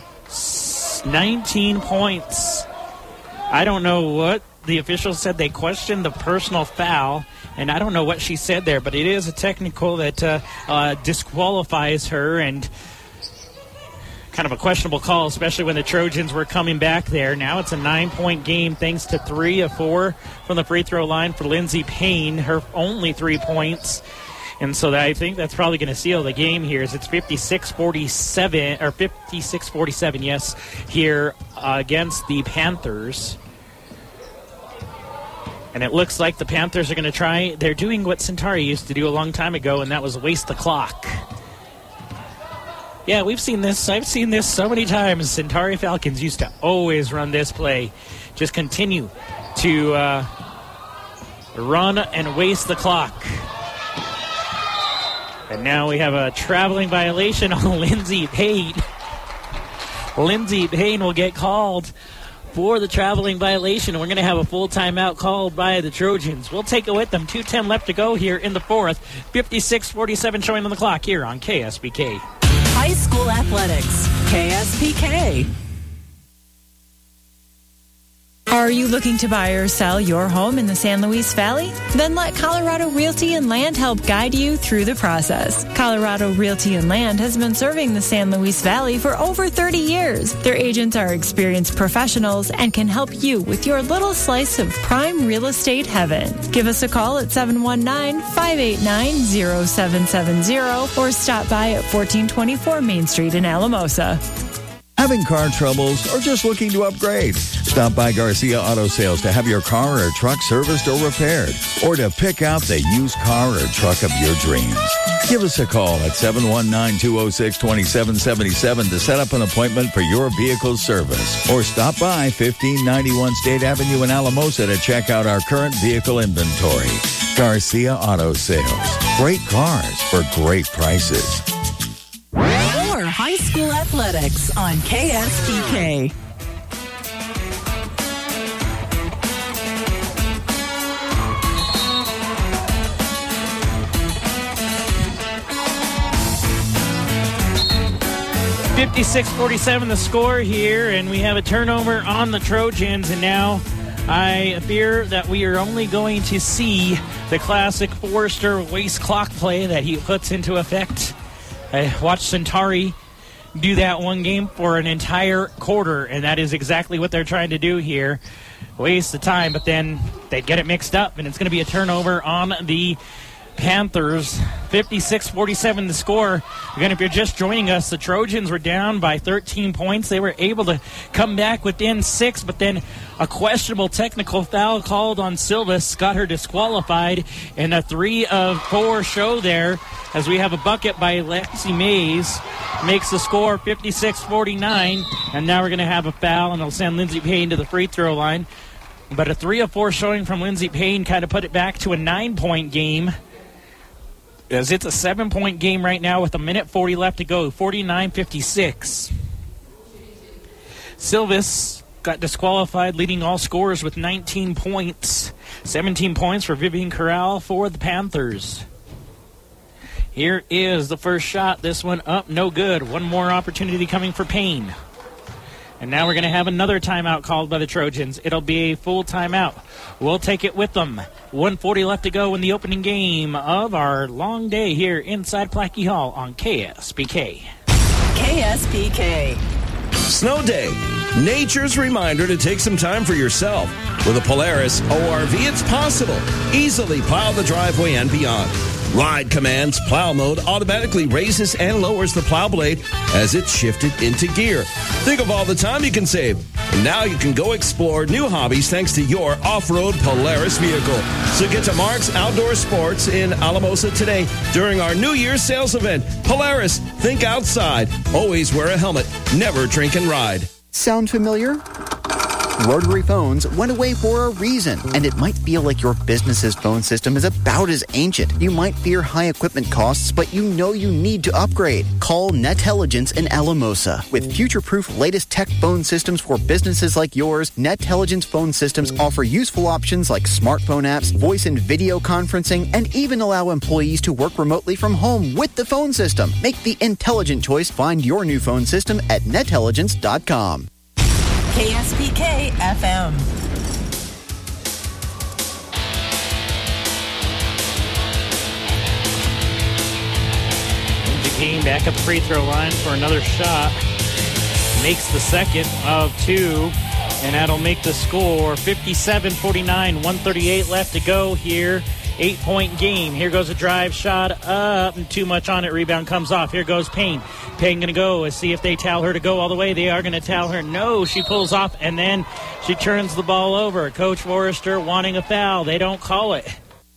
19 points. I don't know what the officials said. They questioned the personal foul, and I don't know what she said there, but it is a technical that disqualifies her, and kind of a questionable call, especially when the Trojans were coming back there. Now it's a 9-point game thanks to 3 of 4 from the free throw line for Lindsey Payne, her only 3 points. And so I think that's probably going to seal the game here, as it's 56-47, or 56-47, yes, here against the Panthers. And it looks like the Panthers are going to try. They're doing what Centauri used to do a long time ago, and that was waste the clock. Yeah, we've seen this. I've seen this so many times. Centauri Falcons used to always run this play. Just continue to run and waste the clock. And now we have a traveling violation on Lindsey Payne. Lindsey Payne will get called for the traveling violation. We're going to have a full timeout called by the Trojans. We'll take it with them. 2:10 left to go here in the fourth. 56-47 showing on the clock here on KSBK. High school athletics, KSPK. Are you looking to buy or sell your home in the San Luis Valley? Then let Colorado Realty and Land help guide you through the process. Colorado Realty and Land has been serving the San Luis Valley for over 30 years. Their agents are experienced professionals and can help you with your little slice of prime real estate heaven. Give us a call at 719-589-0770 or stop by at 1424 Main Street in Alamosa. Having car troubles or just looking to upgrade? Stop by Garcia Auto Sales to have your car or truck serviced or repaired, or to pick out the used car or truck of your dreams. Give us a call at 719-206-2777 to set up an appointment for your vehicle's service, or stop by 1591 State Avenue in Alamosa to check out our current vehicle inventory. Garcia Auto Sales. Great cars for great prices. More high school athletics on KSPK. .56-47 the score here, and we have a turnover on the Trojans, and now I fear that we are only going to see the classic Forrester waste clock play that he puts into effect. I watched Centauri do that one game for an entire quarter, and that is exactly what they're trying to do here. Waste the time, but then they get it mixed up, and it's going to be a turnover on the Panthers. 56-47 the score. Again, if you're just joining us, the Trojans were down by 13 points. They were able to come back within 6, but then a questionable technical foul called on Silvas got her disqualified, and a 3 of 4 show there as we have a bucket by Lexi Mays. Makes the score 56-49, and now we're going to have a foul, and it'll send Lindsey Payne to the free throw line. But a 3 of 4 showing from Lindsey Payne kind of put it back to a 9-point game, as it's a 7-point game right now with a minute 40 left to go, 49-56. Silvas got disqualified, leading all scorers with 19 points. 17 points for Vivian Corral for the Panthers. Here is the first shot. This one up, no good. One more opportunity coming for Payne. And now we're going to have another timeout called by the Trojans. It'll be a full timeout. We'll take it with them. 1:40 left to go in the opening game of our long day here inside Plackey Hall on KSBK. KSBK. Snow Day. Nature's reminder to take some time for yourself. With a Polaris ORV, it's possible. Easily plow the driveway and beyond. Ride Command's plow mode automatically raises and lowers the plow blade as it's shifted into gear. Think of all the time you can save. And now you can go explore new hobbies thanks to your off-road Polaris vehicle. So get to Mark's Outdoor Sports in Alamosa today during our New Year's sales event. Polaris, think outside. Always wear a helmet. Never drink and ride. Sound familiar? Rotary phones went away for a reason, and it might feel like your business's phone system is about as ancient. You might fear high equipment costs, but you know you need to upgrade. Call Netelligence in Alamosa. With future-proof latest tech phone systems for businesses like yours, Netelligence phone systems offer useful options like smartphone apps, voice and video conferencing, and even allow employees to work remotely from home with the phone system. Make the intelligent choice. Find your new phone system at netelligence.com. KSPK FM. Payne back at the free throw line for another shot. Makes the second of two, and that'll make the score 57-49, 138 left to go here. 8-point game. Here goes a drive shot up, and too much on it. Rebound comes off. Here goes Payne. Payne going to go. Let's see if they tell her to go all the way. They are going to tell her no. She pulls off, and then she turns the ball over. Coach Forrester wanting a foul. They don't call it.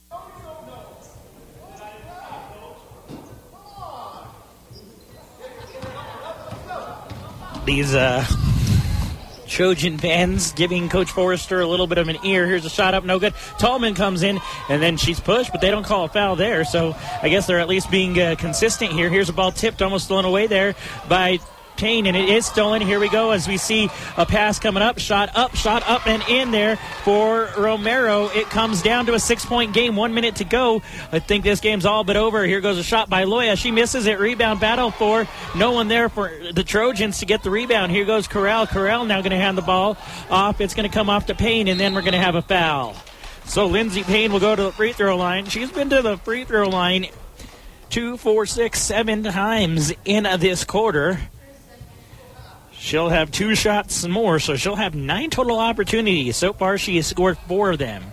These Trojan fans giving Coach Forrester a little bit of an ear. Here's a shot up, no good. Tallman comes in, and then she's pushed, but they don't call a foul there. So I guess they're at least being consistent here. Here's a ball tipped, almost stolen away there by Payne, and it is stolen. Here we go as we see a pass coming up, shot up and in there for Romero. It comes down to a 6-point game, 1 minute to go. I think this game's all but over. Here goes a shot by Loya. She misses it. Rebound battle for no one there for the Trojans to get the rebound. Here goes Corral. Corral now going to hand the ball off. It's going to come off to Payne, and then we're going to have a foul. So Lindsey Payne will go to the free throw line. She's been to the free throw line 2, 4, 6, 7 times in this quarter. She'll have 2 shots more, so she'll have 9 total opportunities. So far, she has scored 4 of them.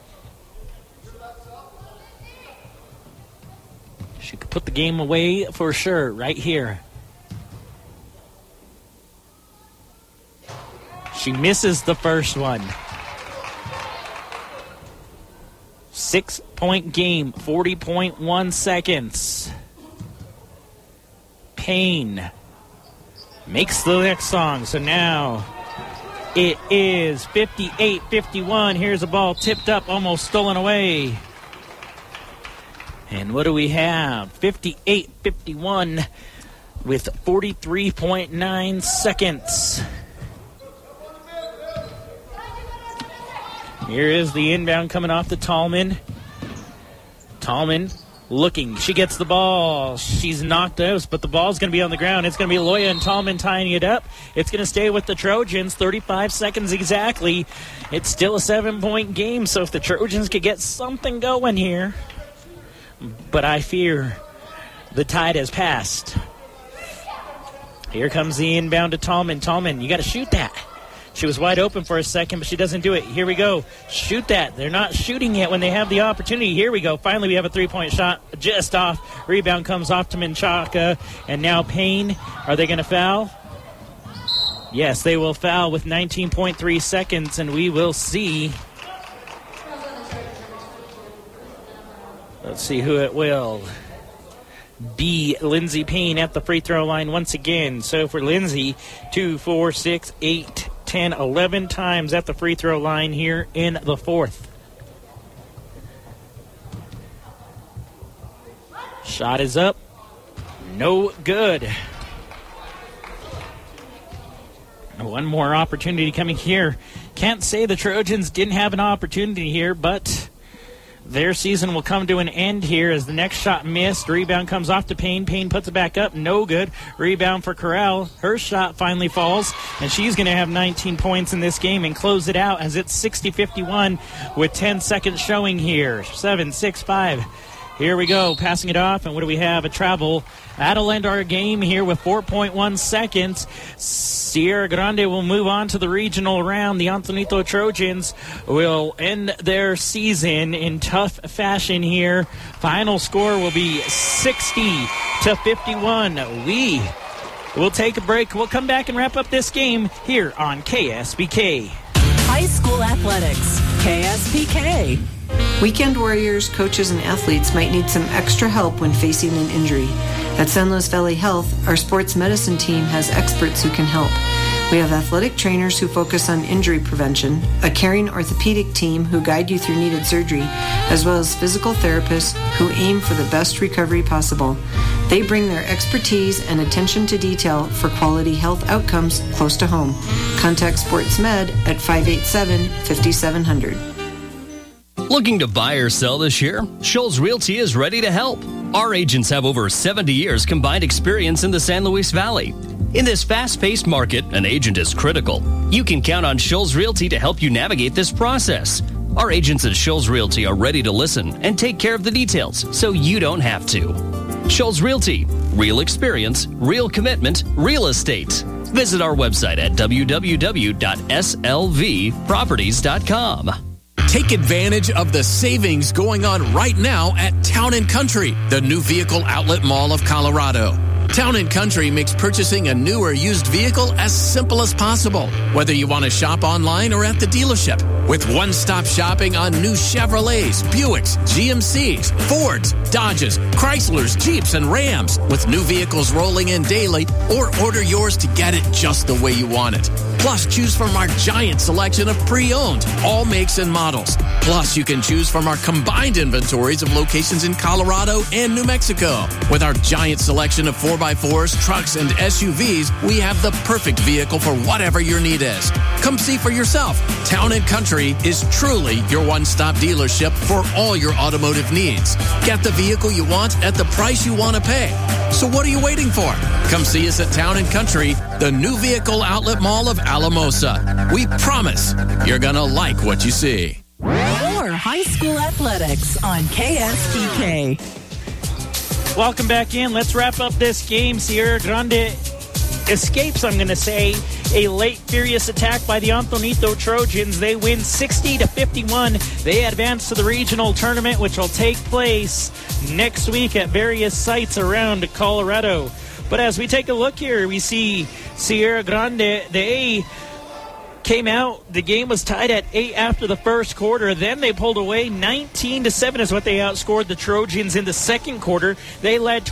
She could put the game away for sure right here. She misses the first one. 6-point game, 40.1 seconds. Payne makes the next song. So now it is 58-51. Here's a ball tipped up, almost stolen away. And what do we have? 58-51 with 43.9 seconds. Here is the inbound coming off the Tallman. Tallman looking. She gets the ball. She's knocked out, but the ball's going to be on the ground. It's going to be Loya and Tallman tying it up. It's going to stay with the Trojans. 35 seconds exactly. It's still a 7-point game, so if the Trojans could get something going here. But I fear the tide has passed. Here comes the inbound to Tallman. Tallman, you got to shoot that. She was wide open for a second, but she doesn't do it. Here we go. Shoot that. They're not shooting it when they have the opportunity. Here we go. Finally, we have a 3-point shot just off. Rebound comes off to Menchaca. And now Payne. Are they going to foul? Yes, they will foul with 19.3 seconds, and we will see. Let's see who it will be. Lindsey Payne at the free throw line once again. So for Lindsey, 2, 4, 6, 8, 10, 11 times at the free throw line here in the fourth. Shot is up. No good. One more opportunity coming here. Can't say the Trojans didn't have an opportunity here, but their season will come to an end here as the next shot missed. Rebound comes off to Payne. Payne puts it back up. No good. Rebound for Corral. Her shot finally falls, and she's going to have 19 points in this game and close it out as it's 60-51 with 10 seconds showing here. 7, 6, 5. Here we go, passing it off, and what do we have? A travel. That'll end our game here with 4.1 seconds. Sierra Grande will move on to the regional round. The Antonito Trojans will end their season in tough fashion here. Final score will be 60-51. We will take a break. We'll come back and wrap up this game here on KSPK. High school athletics, KSPK. Weekend warriors, coaches, and athletes might need some extra help when facing an injury. At San Luis Valley Health, our sports medicine team has experts who can help. We have athletic trainers who focus on injury prevention, a caring orthopedic team who guide you through needed surgery, as well as physical therapists who aim for the best recovery possible. They bring their expertise and attention to detail for quality health outcomes close to home. Contact SportsMed at 587-5700. Looking to buy or sell this year? Shoals Realty is ready to help. Our agents have over 70 years combined experience in the San Luis Valley. In this fast-paced market, an agent is critical. You can count on Shoals Realty to help you navigate this process. Our agents at Shoals Realty are ready to listen and take care of the details so you don't have to. Shoals Realty. Real experience, real commitment, real estate. Visit our website at www.slvproperties.com. Take advantage of the savings going on right now at Town & Country, the new vehicle outlet mall of Colorado. Town & Country makes purchasing a new or used vehicle as simple as possible, whether you want to shop online or at the dealership. With one-stop shopping on new Chevrolets, Buicks, GMCs, Fords, Dodges, Chryslers, Jeeps, and Rams, with new vehicles rolling in daily, or order yours to get it just the way you want it. Plus, choose from our giant selection of pre-owned, all makes and models. Plus, you can choose from our combined inventories of locations in Colorado and New Mexico. With our giant selection of 4x4s, trucks, and SUVs, we have the perfect vehicle for whatever your need is. Come see for yourself. Town & Country is truly your one-stop dealership for all your automotive needs. Get the vehicle you want at the price you want to pay. So what are you waiting for? Come see us at Town & Country, the new vehicle outlet mall of Alamosa. We promise you're going to like what you see. More high school athletics on KSPK. Welcome back in. Let's wrap up this game. Sierra Grande escapes, I'm going to say, a late furious attack by the Antonito Trojans. They win 60-51. They advance to the regional tournament, which will take place next week at various sites around Colorado. But as we take a look here, we see Sierra Grande, they came out. The game was tied at 8 after the first quarter. Then they pulled away. 19-7 is what they outscored the Trojans in the second quarter. They led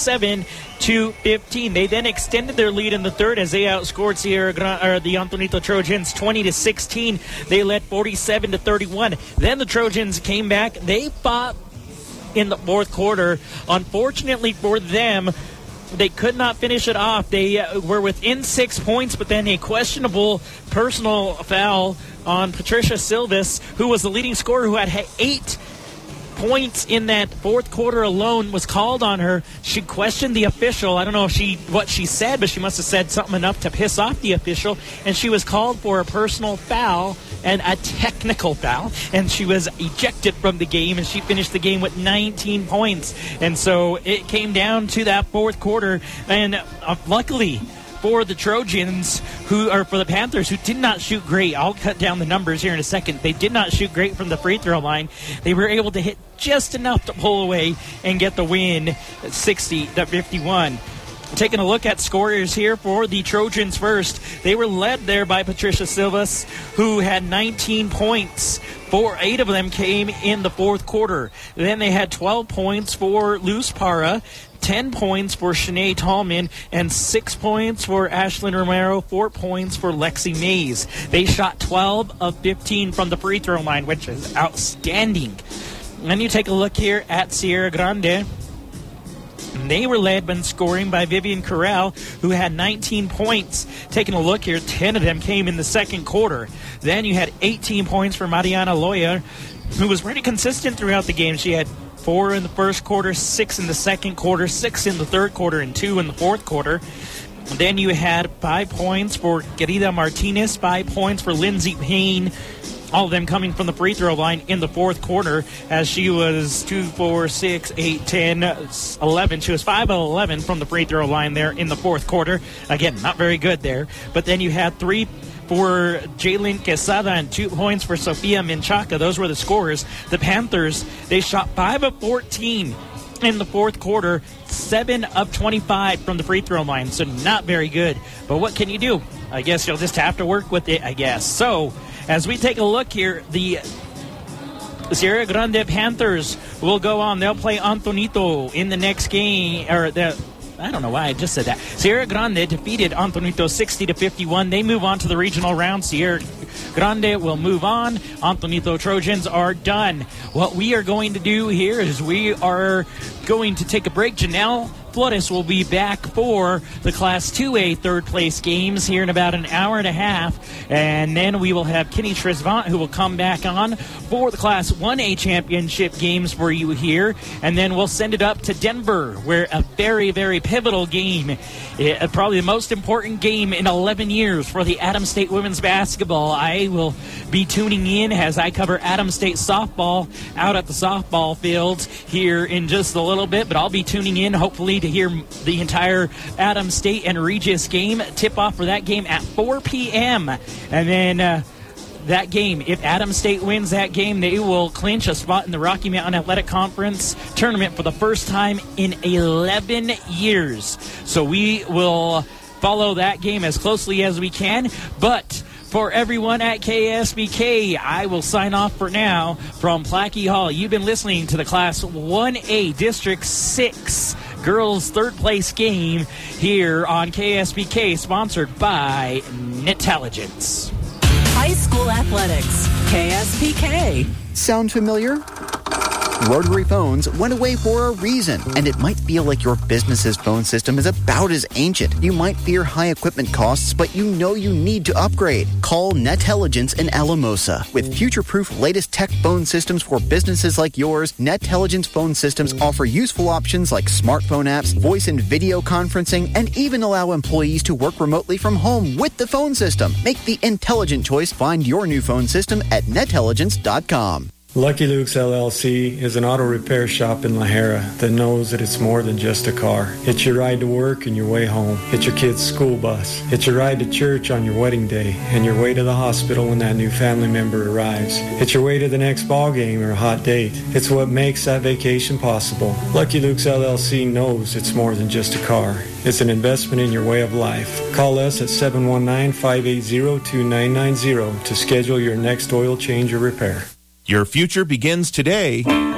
27-15. They then extended their lead in the third as they outscored the Antonito Trojans 20-16. They led 47-31. Then the Trojans came back. They fought in the fourth quarter. Unfortunately for them, they could not finish it off. They were within 6 points, but then a questionable personal foul on Patricia Silvis, who was the leading scorer, who had 8 points in that fourth quarter alone, was called on her. She questioned the official. I don't know what she said, but she must have said something enough to piss off the official, and she was called for a personal foul and a technical foul, and she was ejected from the game, and she finished the game with 19 points. And so it came down to that fourth quarter, and luckily for the Trojans, for the Panthers, who did not shoot great. I'll cut down the numbers here in a second. They did not shoot great from the free throw line. They were able to hit just enough to pull away and get the win, 60-51. Taking a look at scorers here for the Trojans first. They were led there by Patricia Silvas, who had 19 points. 8 of them came in the fourth quarter. Then they had 12 points for Luz Parra, 10 points for Shanae Tallman, and 6 points for Ashlyn Romero, 4 points for Lexi Mays. They shot 12 of 15 from the free throw line, which is outstanding. And then you take a look here at Sierra Grande. They were led when scoring by Vivian Corral, who had 19 points. Taking a look here, 10 of them came in the second quarter. Then you had 18 points for Mariana Loya, who was pretty consistent throughout the game. She had 4 in the first quarter, 6 in the second quarter, 6 in the third quarter, and 2 in the fourth quarter. Then you had 5 points for Querida Martinez, 5 points for Lindsay Payne, all of them coming from the free throw line in the fourth quarter, as she was 2, 4, 6, 8, 10, 11. She was 5 of 11 from the free throw line there in the fourth quarter. Again, not very good there. But then you had 3 for Jaylin Quesada and 2 points for Sofia Menchaca. Those were the scorers. The Panthers, they shot 5 of 14 in the fourth quarter, 7 of 25 from the free throw line. So not very good. But what can you do? I guess you'll just have to work with it, I guess. So as we take a look here, the Sierra Grande Panthers will go on. They'll play Antonito in the next game, or I don't know why I just said that. Sierra Grande defeated Antonito 60-51. They move on to the regional round. Sierra Grande will move on. Antonito Trojans are done. What we are going to do here is we are going to take a break. Janelle Flores will be back for the Class 2A third place games here in about an hour and a half. And then we will have Kenny Tresvant, who will come back on for the Class 1A championship games for you here. And then we'll send it up to Denver, where a very, very pivotal game, probably the most important game in 11 years for the Adams State women's basketball. I will be tuning in as I cover Adams State softball out at the softball fields here in just a little bit. But I'll be tuning in, hopefully, to hear the entire Adams State and Regis game. Tip-off for that game at 4 p.m. And then that game, if Adams State wins that game, they will clinch a spot in the Rocky Mountain Athletic Conference tournament for the first time in 11 years. So we will follow that game as closely as we can. But for everyone at KSBK, I will sign off for now from Plackey Hall. You've been listening to the Class 1A District 6 girls third place game here on KSBK, sponsored by Netelligence. High school athletics, KSBK. Sound familiar? Rotary phones went away for a reason, and it might feel like your business's phone system is about as ancient. You might fear high equipment costs, but you know you need to upgrade. Call Netelligence in Alamosa. With future-proof latest tech phone systems for businesses like yours, Netelligence phone systems offer useful options like smartphone apps, voice and video conferencing, and even allow employees to work remotely from home with the phone system. Make the intelligent choice. Find your new phone system at Netelligence.com. Lucky Luke's LLC is an auto repair shop in La Jera that knows that it's more than just a car. It's your ride to work and your way home. It's your kid's school bus. It's your ride to church on your wedding day and your way to the hospital when that new family member arrives. It's your way to the next ball game or a hot date. It's what makes that vacation possible. Lucky Luke's LLC knows it's more than just a car. It's an investment in your way of life. Call us at 719-580-2990 to schedule your next oil change or repair. Your future begins today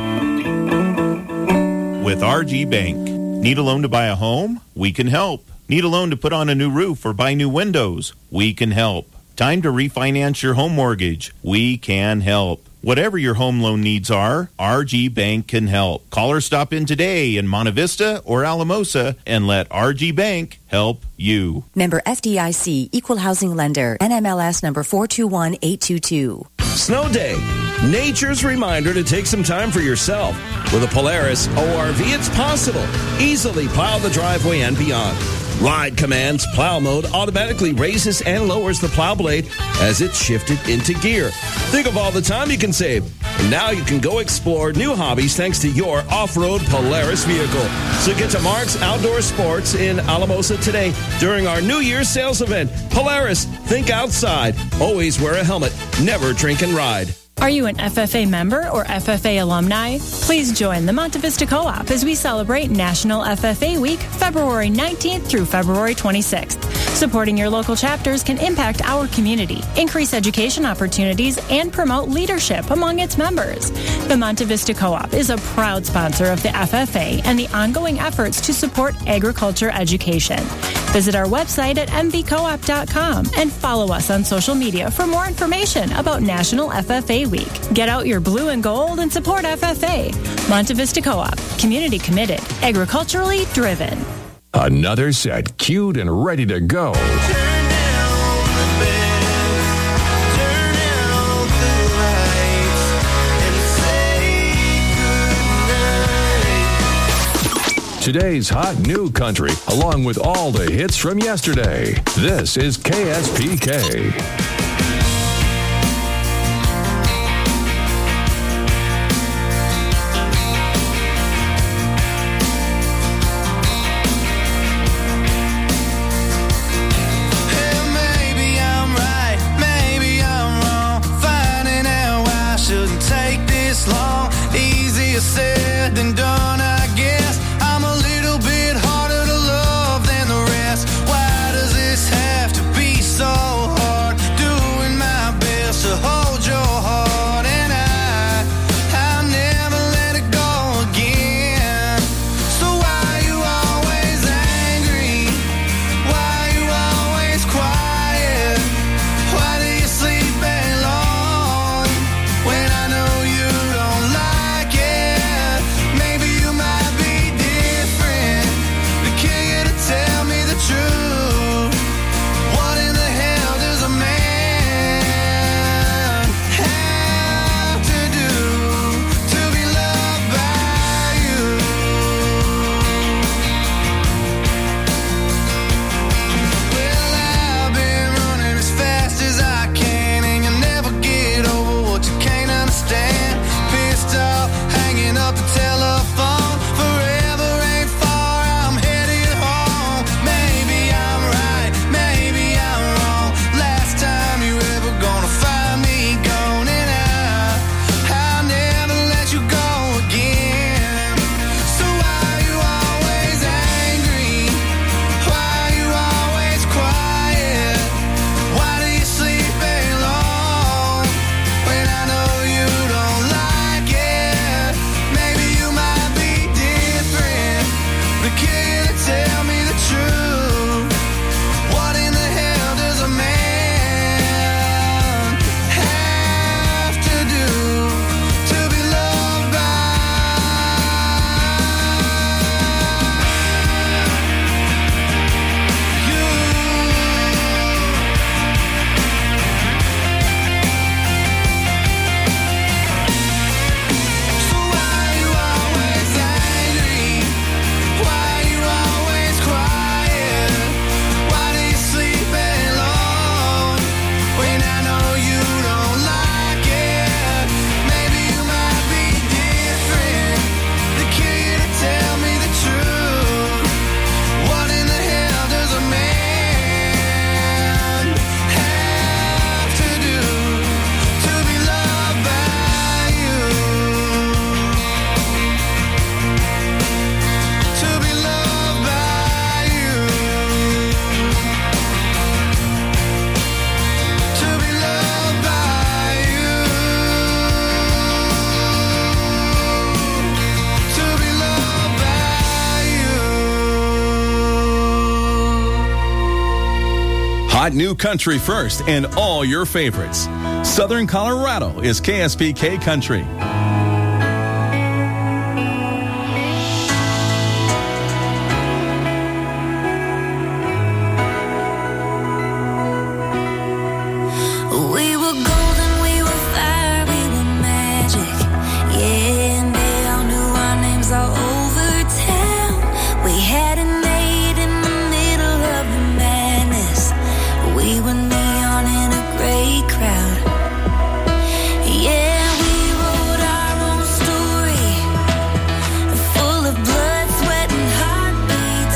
with RG Bank. Need a loan to buy a home? We can help. Need a loan to put on a new roof or buy new windows? We can help. Time to refinance your home mortgage? We can help. Whatever your home loan needs are, RG Bank can help. Call or stop in today in Monte Vista or Alamosa and let RG Bank help you. Member FDIC, Equal Housing Lender, NMLS number 421822. Snow Day, nature's reminder to take some time for yourself. With a Polaris ORV, it's possible. Easily plow the driveway and beyond. Ride Command's plow mode automatically raises and lowers the plow blade as it's shifted into gear. Think of all the time you can save. And now you can go explore new hobbies thanks to your off-road Polaris vehicle. So get to Mark's Outdoor Sports in Alamosa today during our New Year's sales event. Polaris, think outside. Always wear a helmet. Never drink and ride. Are you an FFA member or FFA alumni? Please join the Monte Vista Co-op as we celebrate National FFA Week, February 19th through February 26th. Supporting your local chapters can impact our community, increase education opportunities, and promote leadership among its members. The Monte Vista Co-op is a proud sponsor of the FFA and the ongoing efforts to support agriculture education. Visit our website at mvcoop.com and follow us on social media for more information about National FFA Week. Get out your blue and gold and support FFA. Monte Vista Co-op, community committed, agriculturally driven. Another set queued and ready to go. Today's hot new country, along with all the hits from yesterday. This is KSPK. Said than done, I guess. I'm a little bit harder to love than the rest. Why does this have to be so hard? Do Hot new country first and all your favorites. Southern Colorado is KSPK Country. We were golden, we were fire, we were magic. Yeah, and they all knew our names all over town. We had an 8 in the middle of the madness. We were neon in a gray crowd. Yeah, we wrote our own story, full of blood, sweat, and heartbeats.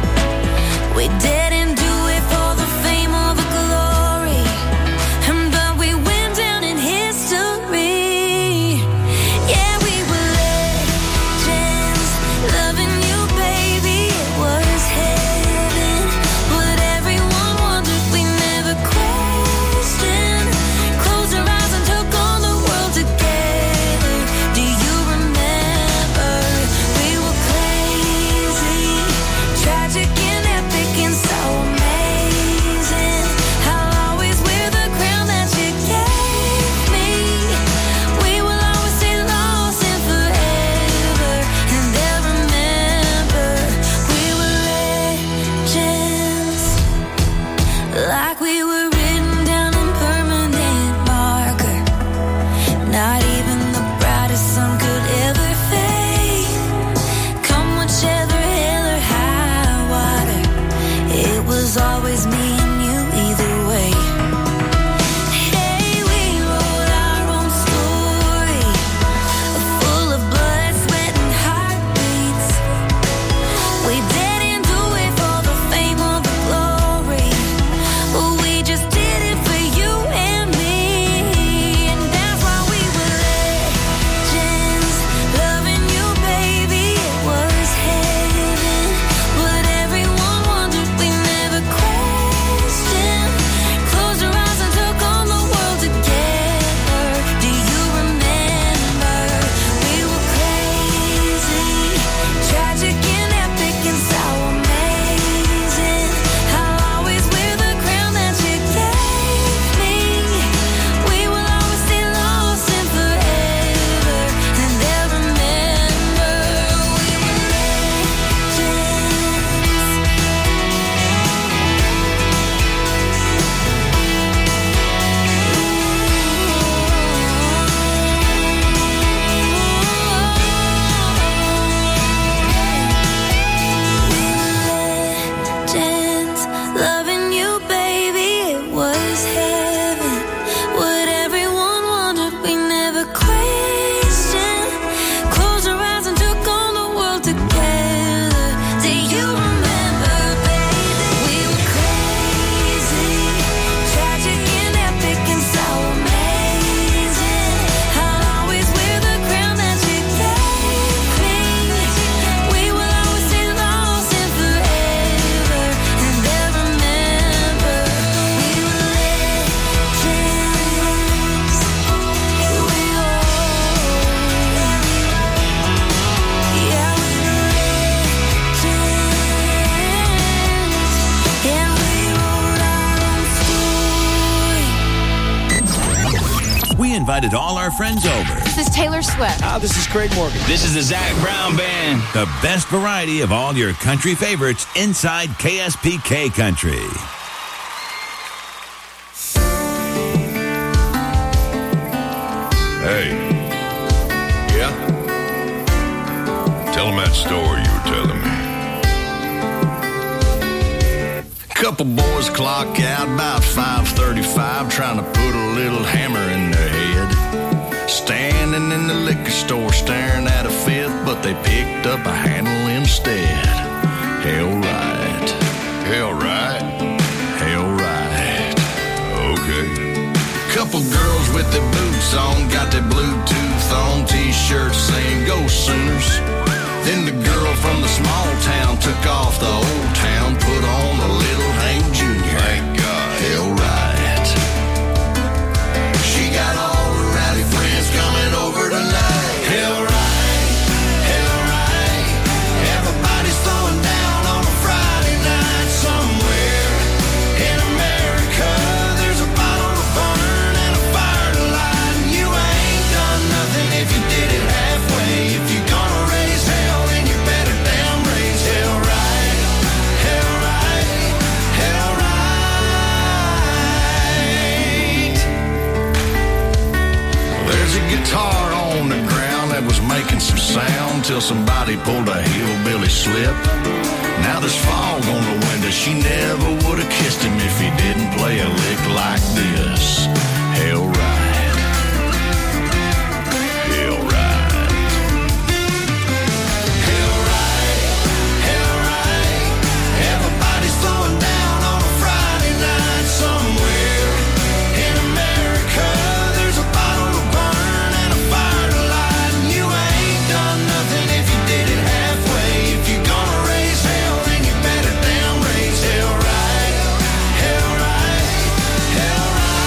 We didn't do it for the fame or the glory, but we went down in history. Yeah, we were legends, loving you, baby. It was heaven. What everyone wondered, we never questioned. Closed our eyes and took on the world together. Do you remember? We were crazy, tragic and epic and so amazing. I'll always wear the crown that you gave me. We will always stay lost and forever, and they'll remember. We were legends, like we were written down in permanent marker. Not even the brightest sun could ever fade. Come whichever hell or high water, it was always me and you either way. Hey, we wrote our own story, full of blood, sweat, and heartbeats. We didn't do it for the fame or the glory, we just did it for you and me. And that's why we were legends, loving you, baby. It was heaven. What everyone wondered, we never questioned. Closed our eyes and took on the world together. Do you remember? We were crazy, tragic and epic and so amazing. I'll always wear the crown that you gave me. We will always stay lost and forever, and they'll remember. We were legends, loving you, baby. It was heaven. What everyone wondered, we never questioned. Closed our eyes and took on the world together. Do you remember, baby? We were crazy, tragic and epic and so amazing. I'll always wear the crown that you gave me. We will always stay lost and forever, and they'll remember. We were legends. We all, yeah, we were legends. Yeah, we wrote our own story. We invited all our friends over. This is Taylor Swift. This is Craig Morgan. This is the Zach Brown Band. The best variety of all your country favorites inside KSPK Country. Hey. Yeah? Tell him that story you were telling me. Couple boys clock out about 5:35, trying to put a little hammer in their head. Standing in the liquor store staring at a fifth, but they picked up a handle instead. Hell right. Hell right? Hell right. Okay. Couple girls with their boots on, got their Bluetooth on, t-shirts saying go Sooners. Then the girl from the small town took off the old town, put on a little Hank Jr. Thank God. Hell right. She got all her rowdy friends coming over tonight. Hell right. Hell right. Everybody's throwing down on a Friday night somewhere in America. making some sound till somebody pulled a hillbilly slip. Now there's fog on the window. She never would have kissed him if he didn't play a lick like this. Hell right. Hell right. Hell right. Hell right. Everybody's throwing down on a Friday night somewhere in America. There's a bottle to burn and a fire to light. And you ain't done nothing if you did it halfway. If you're gonna raise hell, then you better damn raise hell right. Hell right. Hell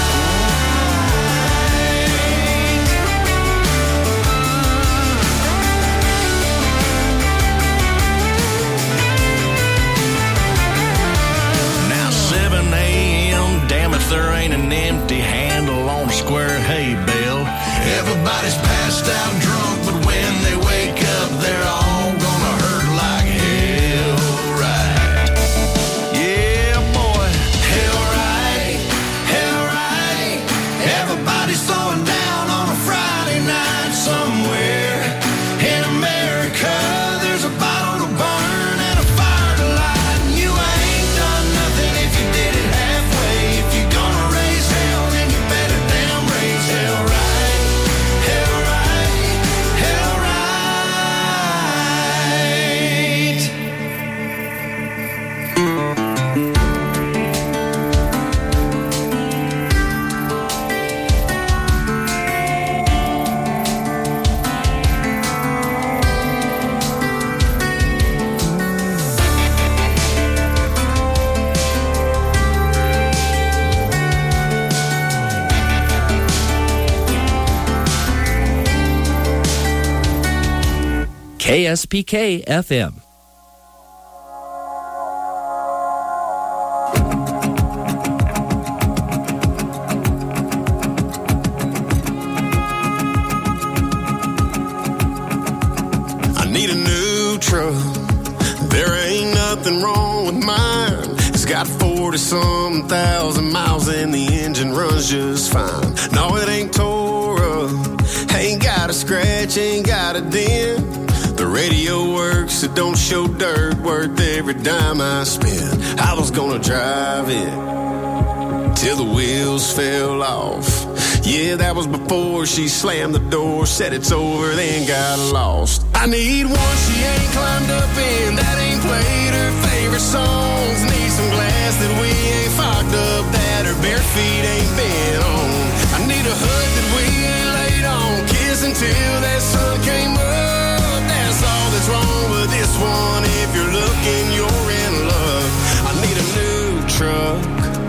Now 7 a.m., damn if there ain't an empty handle on a square hay bale. Everybody's passed out drunk, but when they wake up, they're all gonna hurt like hell right. Yeah, boy, hell right, hell right. Everybody's throwing down on a Friday night somewhere in America. There's a bottle to burn and a fire to light. And you ain't done nothing if you did it halfway. If you're gonna raise hell, then you better damn raise hell right. Hell right, hell right. KSPK FM. I need a new truck. There ain't nothing wrong with mine. It's got 40-some thousand miles and the engine runs just fine. No, it ain't tore up. Ain't got a scratch, ain't got a dent. The radio works, it don't show dirt. Worth every dime I spent. I was gonna drive it till the wheels fell off. Yeah, that was before she slammed the door, said it's over, then got lost. I need one she ain't climbed up in, that ain't played her favorite songs. Need some glass that we ain't fogged up, that her bare feet ain't been on. I need a hood that we ain't laid on, kiss until that sun came up. That's all that's wrong with this one. If you're looking, you're in love. I need a new truck.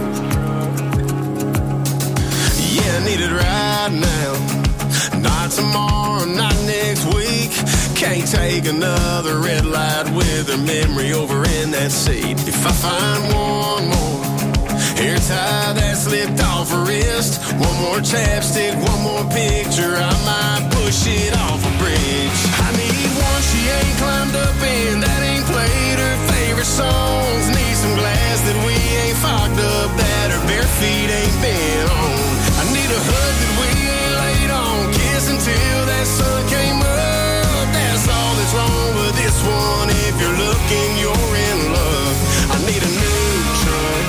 Yeah, I need it right now. Not tomorrow, not next week. Can't take another red light with her memory over in that seat. If I find one more hair tie that slipped off her wrist, one more chapstick, one more picture, I might push it off a bridge. I need one she ain't climbed up in, that ain't played her favorite songs. Need some glass that we ain't fogged up, that her bare feet ain't been on. I need a hood that we ain't laid on, kiss until that sun came up. That's all that's wrong with this one. If you're looking, you're in love. I need a new truck.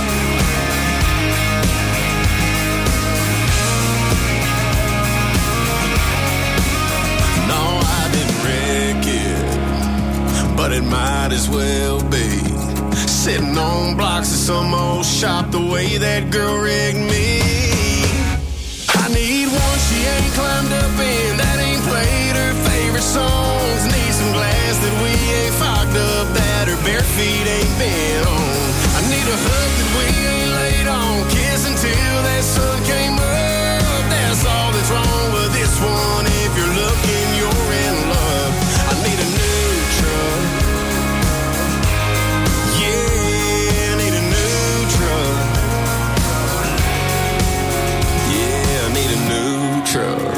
No, I didn't wreck it, but it might as well be. Sitting on blocks of some old shop the way that girl rigged me. I need one she ain't climbed up in, that ain't played her favorite songs. Need some glass that we ain't fogged up, that her bare feet ain't been on. I need a hood that we ain't laid on, kiss until that sun came up. That's all that's wrong with this one. If you're looking, you're in love. I need a new truck. Yeah, I need a new truck. Yeah, I need a new truck.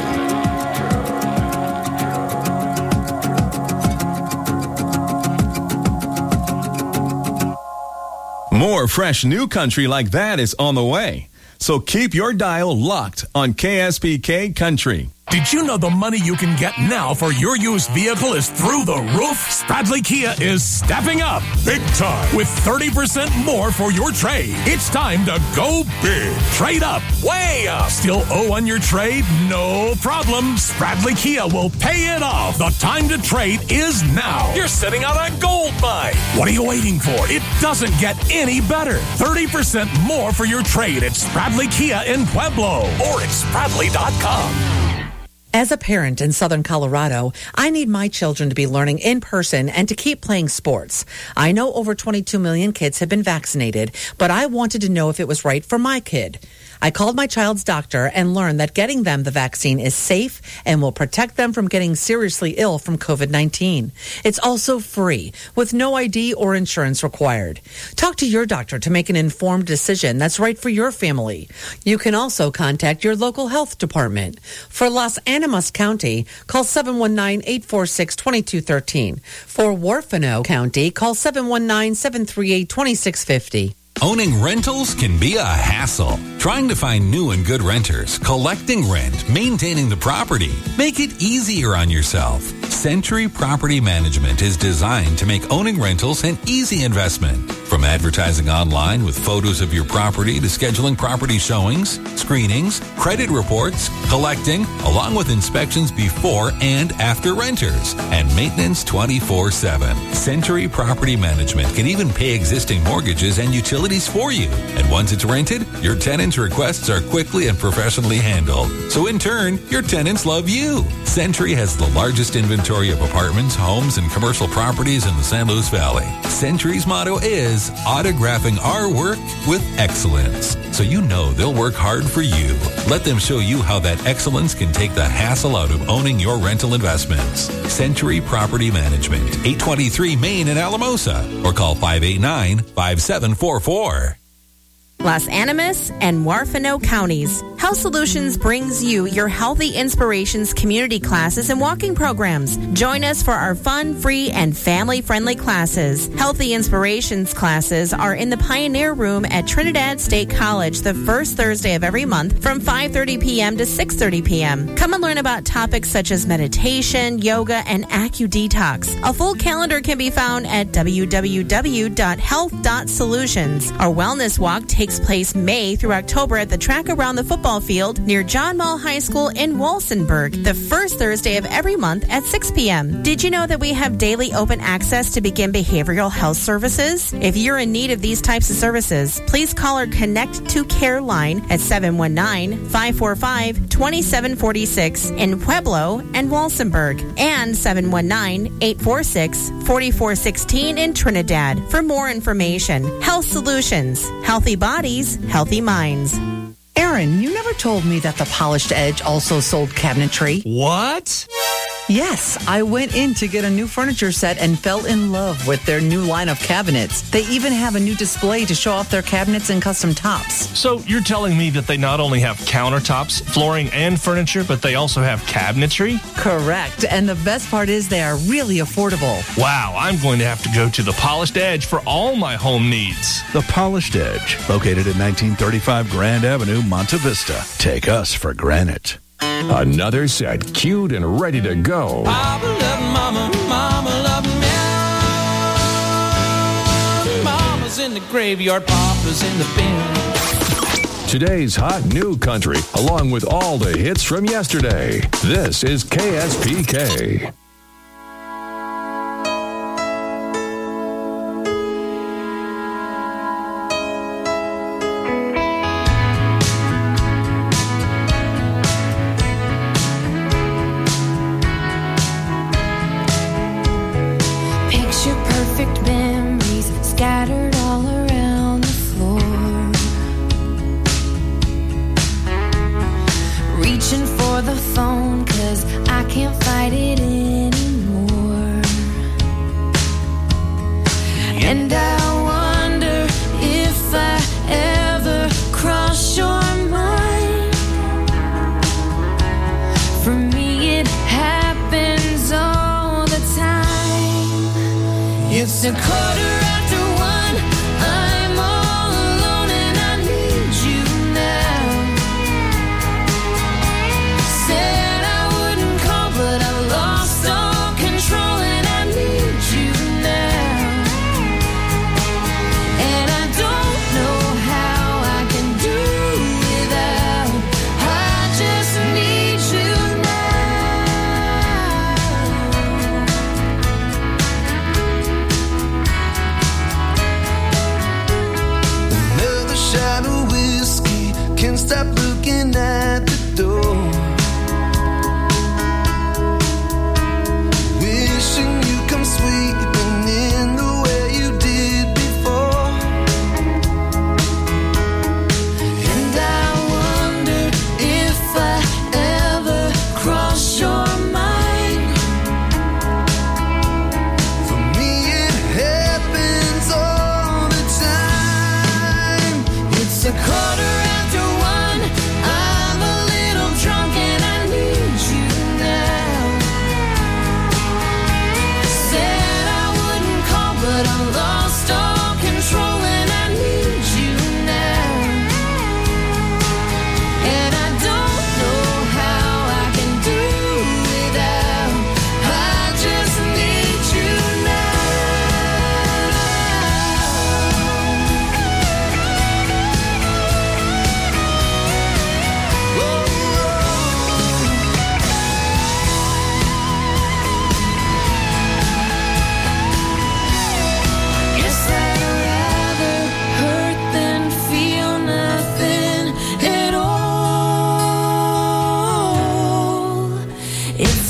More fresh new country like that is on the way. So keep your dial locked on KSPK Country. Did you know the money you can get now for your used vehicle is through the roof? Spradley Kia is stepping up big time with 30% more for your trade. It's time to go big. Trade up, way up. Still owe on your trade? No problem. Spradley Kia will pay it off. The time to trade is now. You're sitting on a gold mine. What are you waiting for? It doesn't get any better. 30% more for your trade at Spradley Kia in Pueblo or at Spradley.com. As a parent in Southern Colorado, I need my children to be learning in person and to keep playing sports. I know over 22 million kids have been vaccinated, but I wanted to know if it was right for my kid. I called my child's doctor and learned that getting them the vaccine is safe and will protect them from getting seriously ill from COVID-19. It's also free, with no ID or insurance required. Talk to your doctor to make an informed decision that's right for your family. You can also contact your local health department. For Los Animas County, call 719-846-2213. For Warfano County, call 719-738-2650. Owning rentals can be a hassle. Trying to find new and good renters, collecting rent, maintaining the property. Make it easier on yourself. Century Property Management is designed to make owning rentals an easy investment. From advertising online with photos of your property to scheduling property showings, screenings, credit reports, collecting, along with inspections before and after renters, and maintenance 24/7. Century Property Management can even pay existing mortgages and utilities for you. And once it's rented, your tenants' requests are quickly and professionally handled. So in turn, your tenants love you. Century has the largest inventory of apartments, homes, and commercial properties in the San Luis Valley. Century's motto is autographing our work with excellence. So you know they'll work hard for you. Let them show you how that excellence can take the hassle out of owning your rental investments. Century Property Management, 823 Main in Alamosa, or call 589-5744. Los Animas and Warfano counties. Health Solutions brings you your Healthy Inspirations community classes and walking programs. Join us for our fun, free, and family-friendly classes. Healthy Inspirations classes are in the Pioneer Room at Trinidad State College the first Thursday of every month from 5:30 p.m. to 6:30 p.m. Come and learn about topics such as meditation, yoga, and AccuDetox. A full calendar can be found at www.health.solutions. Our wellness walk takes place May through October at the track around the football field near John Mull High School in Walsenburg, the first Thursday of every month at 6 p.m. Did you know that we have daily open access to Begin Behavioral Health Services? If you're in need of these types of services, please call our Connect to Care line at 719-545-2746 in Pueblo and Walsenburg and 719-846-4416 in Trinidad. For more information, Health Solutions, healthy bodies, healthy minds. Aaron, you never told me that the Polished Edge also sold cabinetry. What? Yes, I went in to get a new furniture set and fell in love with their new line of cabinets. They even have a new display to show off their cabinets and custom tops. So you're telling me that they not only have countertops, flooring, and furniture, but they also have cabinetry? Correct. And the best part is they are really affordable. Wow, I'm going to have to go to the Polished Edge for all my home needs. The Polished Edge, located at 1935 Grand Avenue, Monte Vista. Take us for granite. Another set cued and ready to go. Papa love mama, mama love me. Mama's in the graveyard, Papa's in the bin. Today's hot new country, along with all the hits from yesterday. This is KSPK. Scattered all around the floor, reaching for the phone 'cause I can't fight it anymore. And I wonder if I ever cross your mind. For me it happens all the time. It's a quarter I'm all alone and I need you now. Said I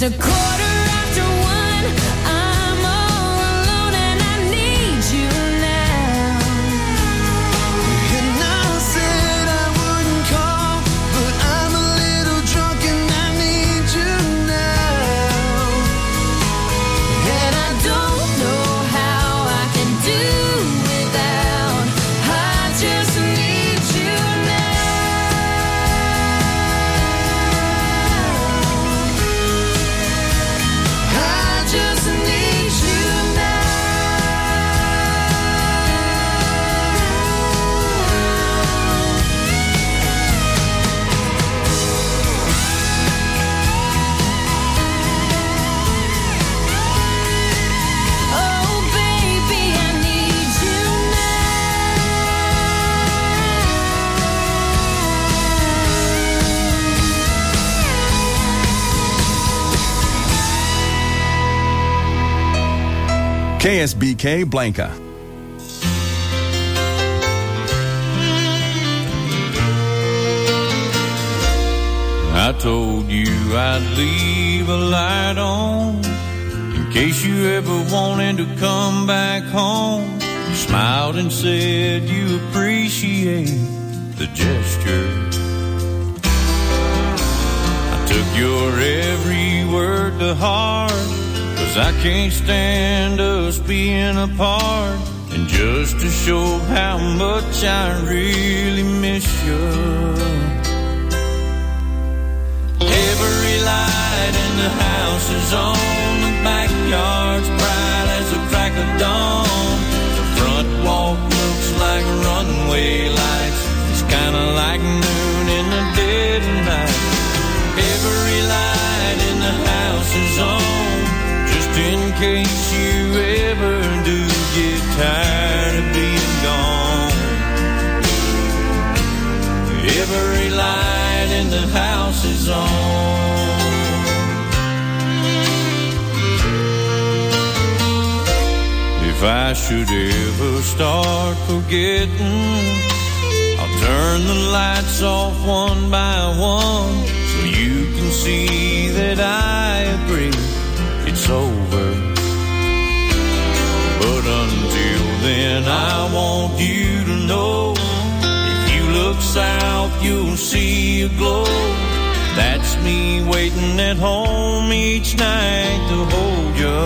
a 1:15. I'm all alone and I need you now. And I said I wouldn't call, but I'm a little drunk and I need you now. And I don't know how I can do without. I just need you now. I just need you now. Oh, baby, I need you KSBK Blanca. I told you I'd leave a light on in case you ever wanted to come back home. You smiled and said you appreciate the gesture. I took your every word to heart, 'cause I can't stand us being apart. And just to show how much I really miss you, every light in the house is on, the backyard's bright as a crack of dawn. The front walk looks like runway lights, it's kinda like noon in the dead of night. Every light in the house is on, just in case you ever do get tired of being gone. Every light in the house is on. If I should ever start forgetting, I'll turn the lights off one by one, so you can see that I agree it's over. But until then, I want you to know, if you look south, you'll see a glow. That's me waiting at home each night to hold you.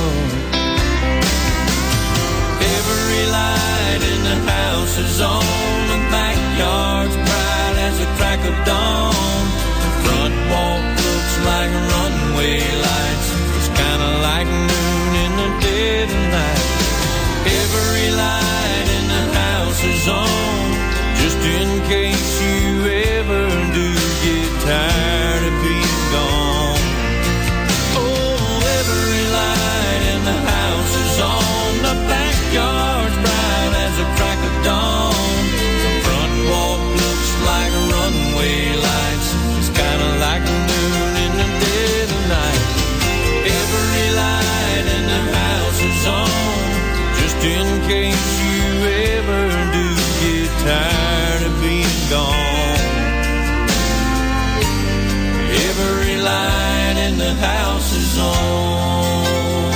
Every light in the house is on, the backyard's bright as a crack of dawn. The front walk looks like runway lights, it's kinda like noon in the dead of night. Every light in the house is on, just in case you ever do get tired of being gone. Oh, every light in the house is on, the backyard's bright as a crack of dawn. The front walk looks like runway lights, it's kinda like noon in the dead of night. Every light in the house is on, just in case you ever do get tired of being gone. Every light in the house is on.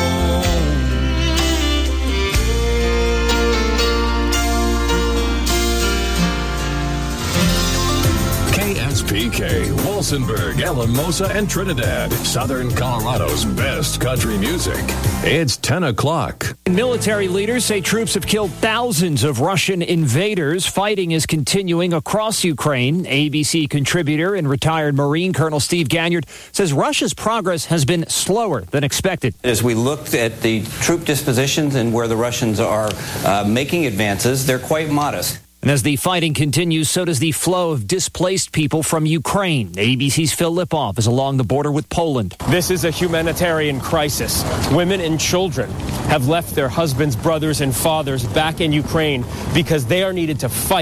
KSPK, Walsenburg, Alamosa, and Trinidad, Southern Colorado's best country music. It's 10 o'clock. Military leaders say troops have killed thousands of Russian invaders. Fighting is continuing across Ukraine. ABC contributor and retired Marine Colonel Steve Ganyard says Russia's progress has been slower than expected. As we looked at the troop dispositions and where the Russians are making advances, they're quite modest. And as the fighting continues, so does the flow of displaced people from Ukraine. ABC's Phil Lipoff is along the border with Poland. This is a humanitarian crisis. Women and children have left their husbands, brothers, and fathers back in Ukraine because they are needed to fight